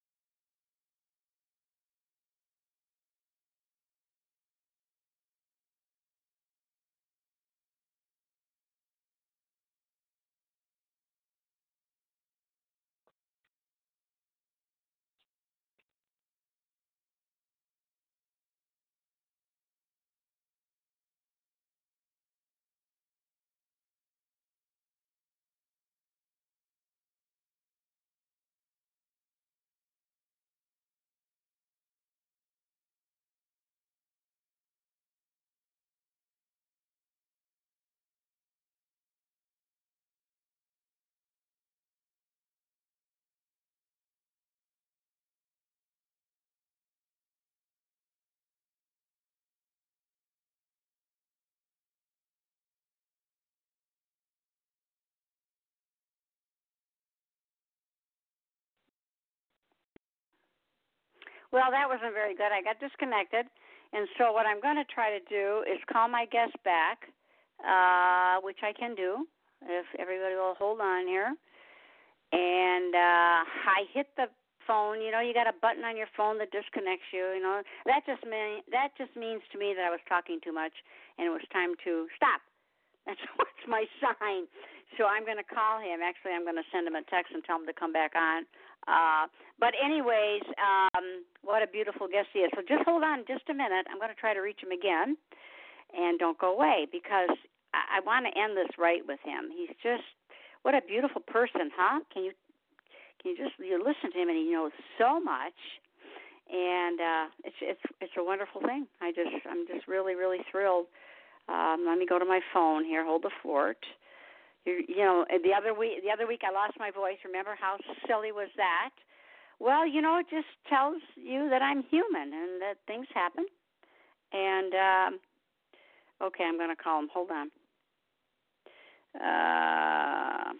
Speaker 5: Well, that wasn't very good. I got disconnected. And so what I'm going to try to do is call my guest back, uh, which I can do if everybody will hold on here. And uh, I hit the phone. You know, you got a button on your phone that disconnects you. You know, that just mean, that just means to me that I was talking too much and it was time to stop. That's what's my sign. So I'm going to call him. Actually, I'm going to send him a text and tell him to come back on. Uh, but anyways, um, what a beautiful guest he is. So just hold on just a minute. I'm going to try to reach him again. And don't go away because I, I want to end this right with him. He's just, what a beautiful person, huh? Can you can you just you listen to him and he knows so much. And uh, it's it's it's a wonderful thing. I just I'm just really really thrilled. Um, let me go to my phone here. Hold the fort. You, you know, the other week, the other week I lost my voice. Remember how silly was that? Well, you know, it just tells you that I'm human and that things happen. And um, okay, I'm going to call him. Hold on. Uh,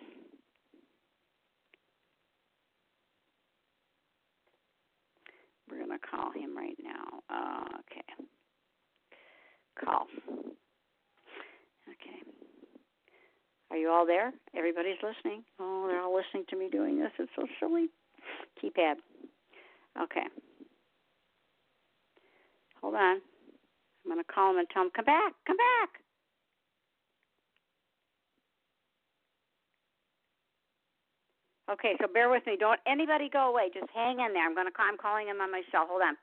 Speaker 5: we're going to call him right now. Uh, okay. Call. Okay. Are you all there? Everybody's listening. Oh, they're all listening to me doing this. It's so silly. Keypad. Okay. Hold on. I'm going to call him and tell him, come back, come back. Okay, so bear with me. Don't anybody go away. Just hang in there. I'm going to call, I'm calling him on my cell. Hold on.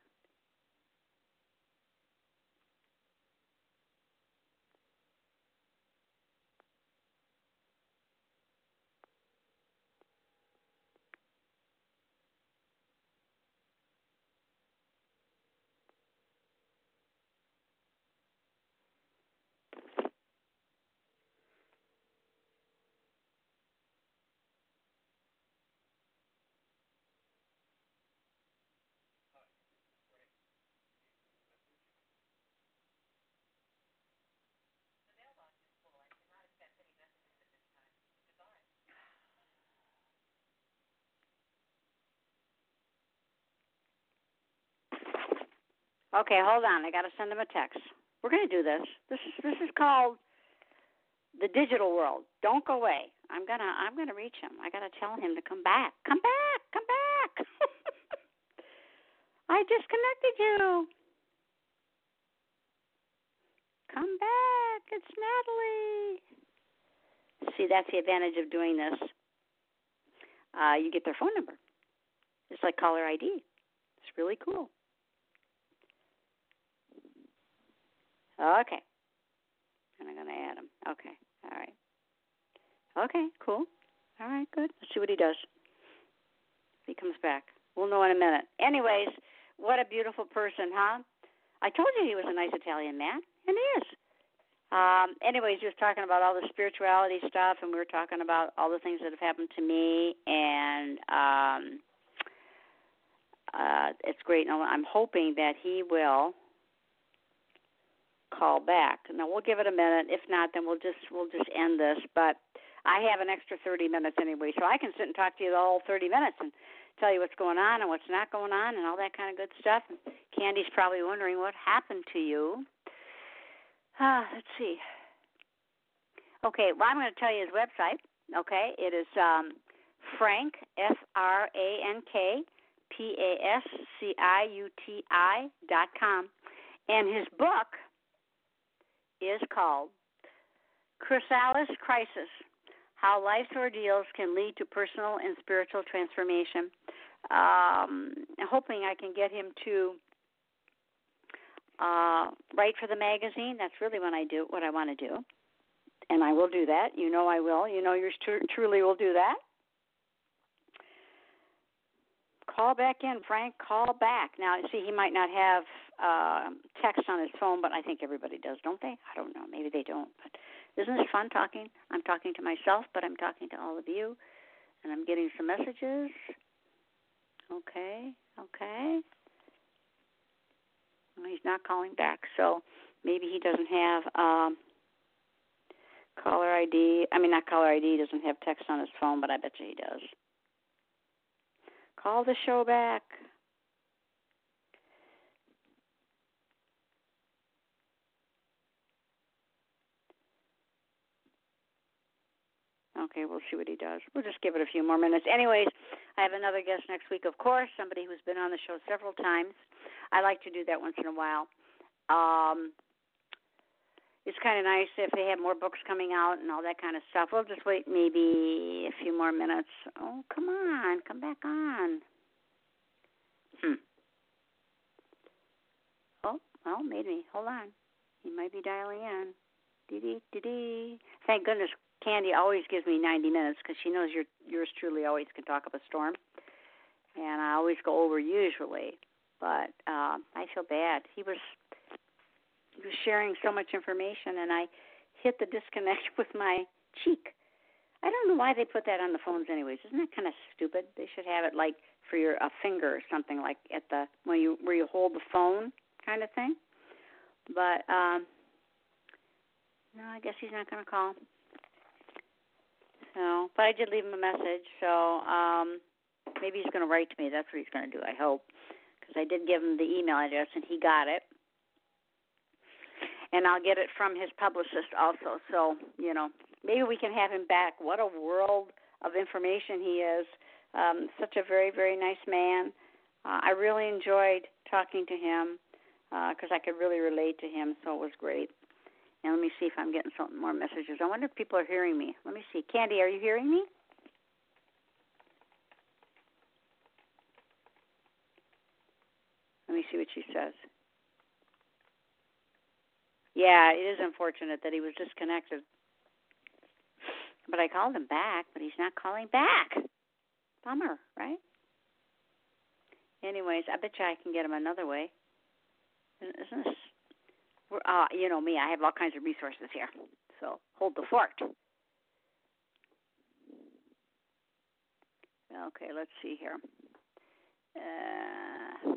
Speaker 5: Okay, hold on. I got to send him a text. We're going to do this. This is this is called the digital world. Don't go away. I'm gonna I'm gonna reach him. I got to tell him to come back. Come back. Come back. I disconnected you. Come back. It's Natalie. See, that's the advantage of doing this. Uh, you get their phone number. It's like caller I D. It's really cool. Okay. And I'm going to add him. Okay. All right. Okay, cool. All right, good. Let's see what he does. If he comes back. We'll know in a minute. Anyways, what a beautiful person, huh? I told you he was a nice Italian man, and he is. Um, anyways, he was talking about all the spirituality stuff, and we were talking about all the things that have happened to me, and um, uh, it's great. And I'm hoping that he will call back. Now we'll give it a minute. If not, then we'll just we'll just end this. But I have an extra thirty minutes anyway, so I can sit and talk to you the whole thirty minutes and tell you what's going on and what's not going on and all that kind of good stuff. And Candy's probably wondering what happened to you. Uh, let's see. Okay, well, I'm going to tell you his website. Okay, it is um, Frank, F R A N K, P A S C I U T I dot com. And his book is called Chrysalis Crisis, How Life's Ordeals Can Lead to Personal and Spiritual Transformation. Um, hoping I can get him to uh, write for the magazine. That's really what I do, what I want to do. And I will do that. You know I will. You know yours tr- truly will do that. Call back in, Frank. Call back. Now, see, he might not have uh, text on his phone, but I think everybody does, don't they? I don't know. Maybe they don't. But isn't this fun talking? I'm talking to myself, but I'm talking to all of you, and I'm getting some messages. Okay, okay. Well, he's not calling back, so maybe he doesn't have um, caller I D. I mean, not caller I D. He doesn't have text on his phone, but I bet you he does. Call the show back. Okay, we'll see what he does. We'll just give it a few more minutes. Anyways, I have another guest next week, of course, somebody who's been on the show several times. I like to do that once in a while. Um, it's kind of nice if they have more books coming out and all that kind of stuff. We'll just wait maybe a few more minutes. Oh, come on. Come back on. Hmm. Oh, well, maybe. Hold on. He might be dialing in. Dee-dee, dee-dee. Thank goodness Candy always gives me ninety minutes because she knows your, yours truly always can talk up a storm. And I always go over usually. But uh, I feel bad. He was, he was sharing so much information, and I hit the disconnect with my cheek. I don't know why they put that on the phones anyways. Isn't that kind of stupid? They should have it like for your a finger or something, like at the when you where you hold the phone kind of thing. But um, no, I guess he's not going to call. So, but I did leave him a message, so um, maybe he's going to write to me. That's what he's going to do, I hope, because I did give him the email address, and he got it. And I'll get it from his publicist also. So, you know, maybe we can have him back. What a world of information he is. Um, such a very, very nice man. Uh, I really enjoyed talking to him because uh, I could really relate to him, so it was great. And let me see if I'm getting some more messages. I wonder if people are hearing me. Let me see. Candy, are you hearing me? Let me see what she says. Yeah, it is unfortunate that he was disconnected. But I called him back, but he's not calling back. Bummer, right? Anyways, I bet you I can get him another way. Isn't this... We're, uh, you know me, I have all kinds of resources here. So hold the fort. Okay, let's see here. Uh,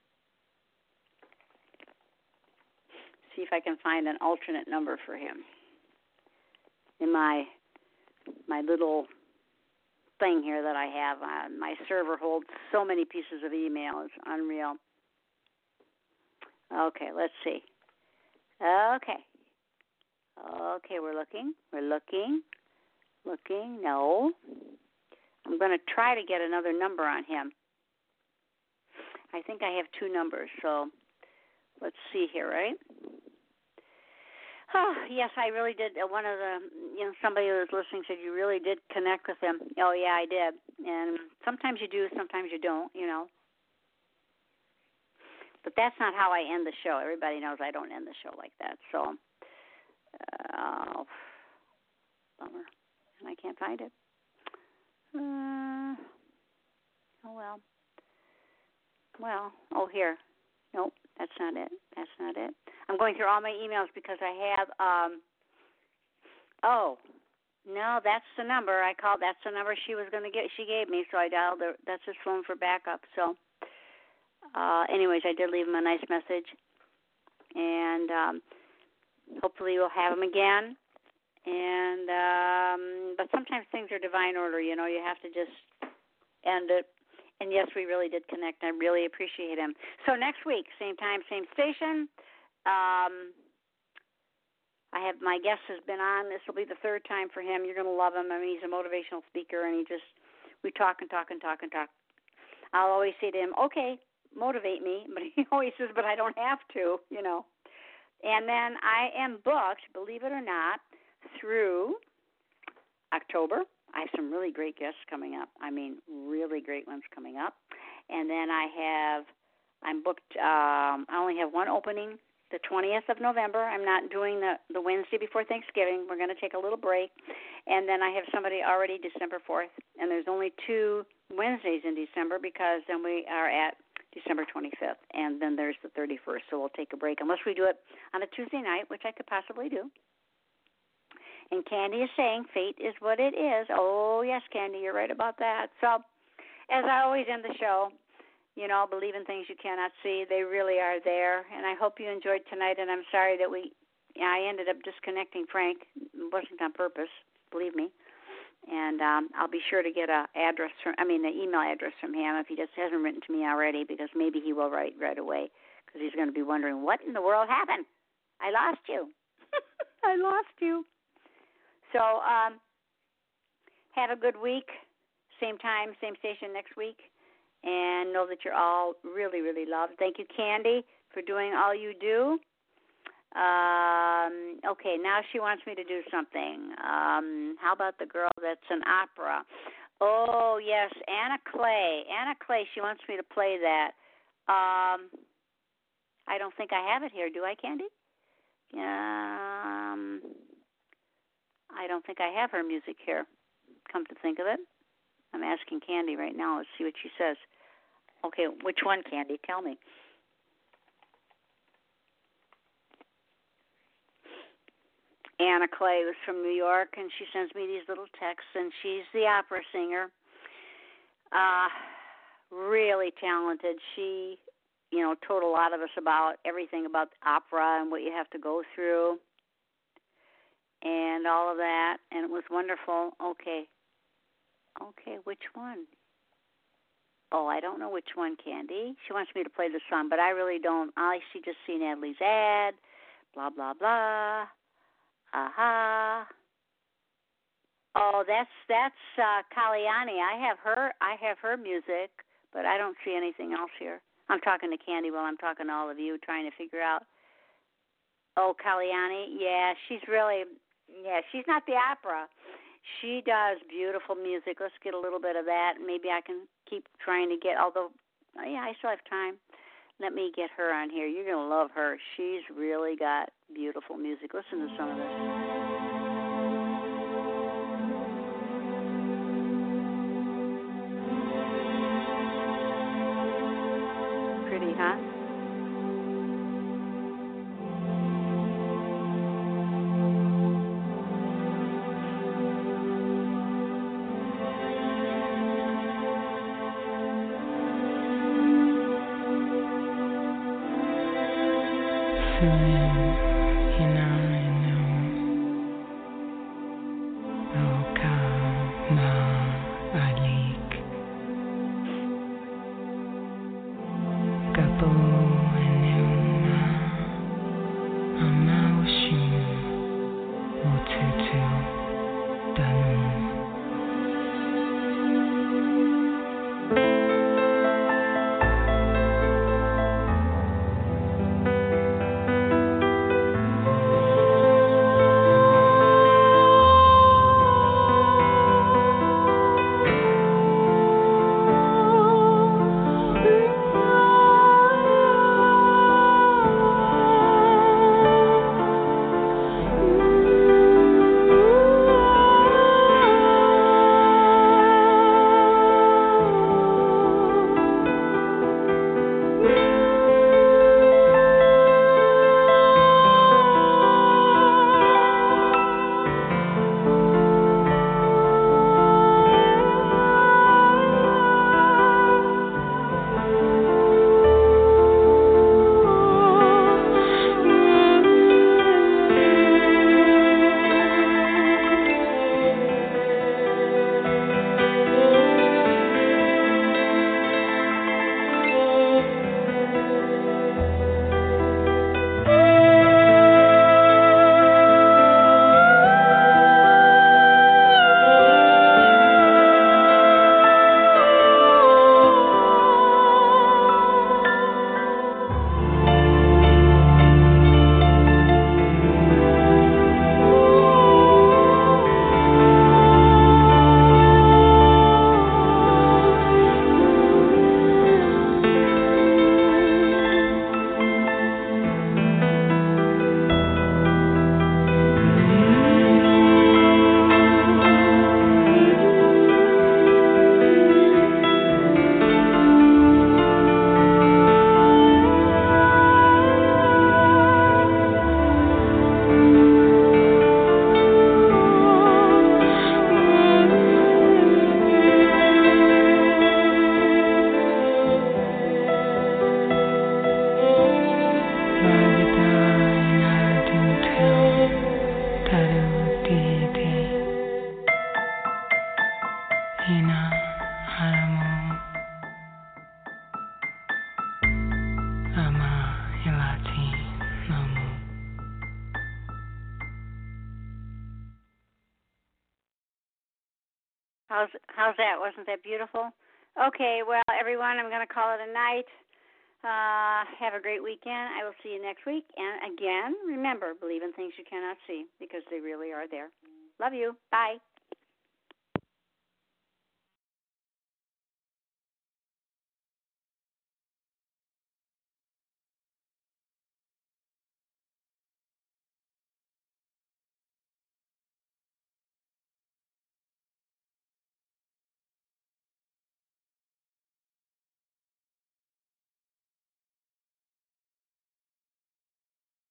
Speaker 5: see if I can find an alternate number for him in my my little thing here that I have. Uh, my server holds so many pieces of email. It's unreal. Okay, let's see. Okay. Okay, we're looking. We're looking. Looking. No. I'm going to try to get another number on him. I think I have two numbers, so let's see here, right? Oh, yes, I really did. One of the, you know, somebody who was listening said you really did connect with him. Oh, yeah, I did. And sometimes you do, sometimes you don't, you know. But that's not how I end the show. Everybody knows I don't end the show like that. So, uh, bummer. And I can't find it. Uh, oh, well. Well, oh, here. Nope, that's not it. That's not it. I'm going through all my emails because I have, um, oh, no, that's the number I called. That's the number she was going to get. She gave me, so I dialed her. That's his phone for backup. So, uh, anyways, I did leave him a nice message. And um, hopefully we'll have him again. And, um, but sometimes things are divine order, you know. You have to just end it. And, yes, we really did connect. I really appreciate him. So next week, same time, same station. Um, I have my guest has been on. This will be the third time for him. You're going to love him. I mean, he's a motivational speaker, and he just, we talk and talk and talk and talk. I'll always say to him, okay, motivate me. But he always says, but I don't have to, you know. And then I am booked, believe it or not, through October. I have some really great guests coming up. I mean, really great ones coming up. And then I have, I'm booked, um, I only have one opening, the twentieth of November. I'm not doing the, the Wednesday before Thanksgiving. We're going to take a little break. And then I have somebody already December fourth. And there's only two Wednesdays in December because then we are at December twenty-fifth. And then there's the thirty-first, so we'll take a break. Unless we do it on a Tuesday night, which I could possibly do. And Candy is saying, fate is what it is. Oh, yes, Candy, you're right about that. So, as I always end the show, you know, believe in things you cannot see. They really are there. And I hope you enjoyed tonight. And I'm sorry that we, I ended up disconnecting Frank. It wasn't on purpose, believe me. And um, I'll be sure to get a address from, I mean, an email address from him if he just hasn't written to me already, because maybe he will write right away, because he's going to be wondering, what in the world happened? I lost you. I lost you. So um, have a good week. Same time, same station next week. And know that you're all really, really loved. Thank you, Candy, for doing all you do. Um, okay, now she wants me to do something. Um, how about the girl that's an opera? Oh, yes, Anna Clay. Anna Clay, she wants me to play that. Um, I don't think I have it here. Do I, Candy? Um... I don't think I have her music here, come to think of it. I'm asking Candy right now. Let's see what she says. Okay, which one, Candy? Tell me. Anna Clay was from New York, and she sends me these little texts, and she's the opera singer. Uh, really talented. She, you know, told a lot of us about everything about opera and what you have to go through. And all of that, and it was wonderful. Okay. Okay, which one? Oh, I don't know which one, Candy. She wants me to play the song, but I really don't. I see just see Natalie's ad, blah, blah, blah. Aha. Oh, that's that's uh, Kalyani. I have her I have her music, but I don't see anything else here. I'm talking to Candy while I'm talking to all of you, trying to figure out. Oh, Kalyani, yeah, she's really... Yeah, she's not the opera. She does beautiful music. Let's get a little bit of that. Maybe I can keep trying to get, although, oh yeah, I still have time. Let me get her on here. You're going to love her. She's really got beautiful music. Listen to some of this. Pretty, huh?
Speaker 7: Kapo and Hina Haramu Lama Hilati Namu.
Speaker 5: How's how's that? Wasn't that beautiful? Okay, well, everyone, I'm going to call it a night. Uh, have a great weekend. I will see you next week. And again, remember, believe in things you cannot see because they really are there. Love you. Bye.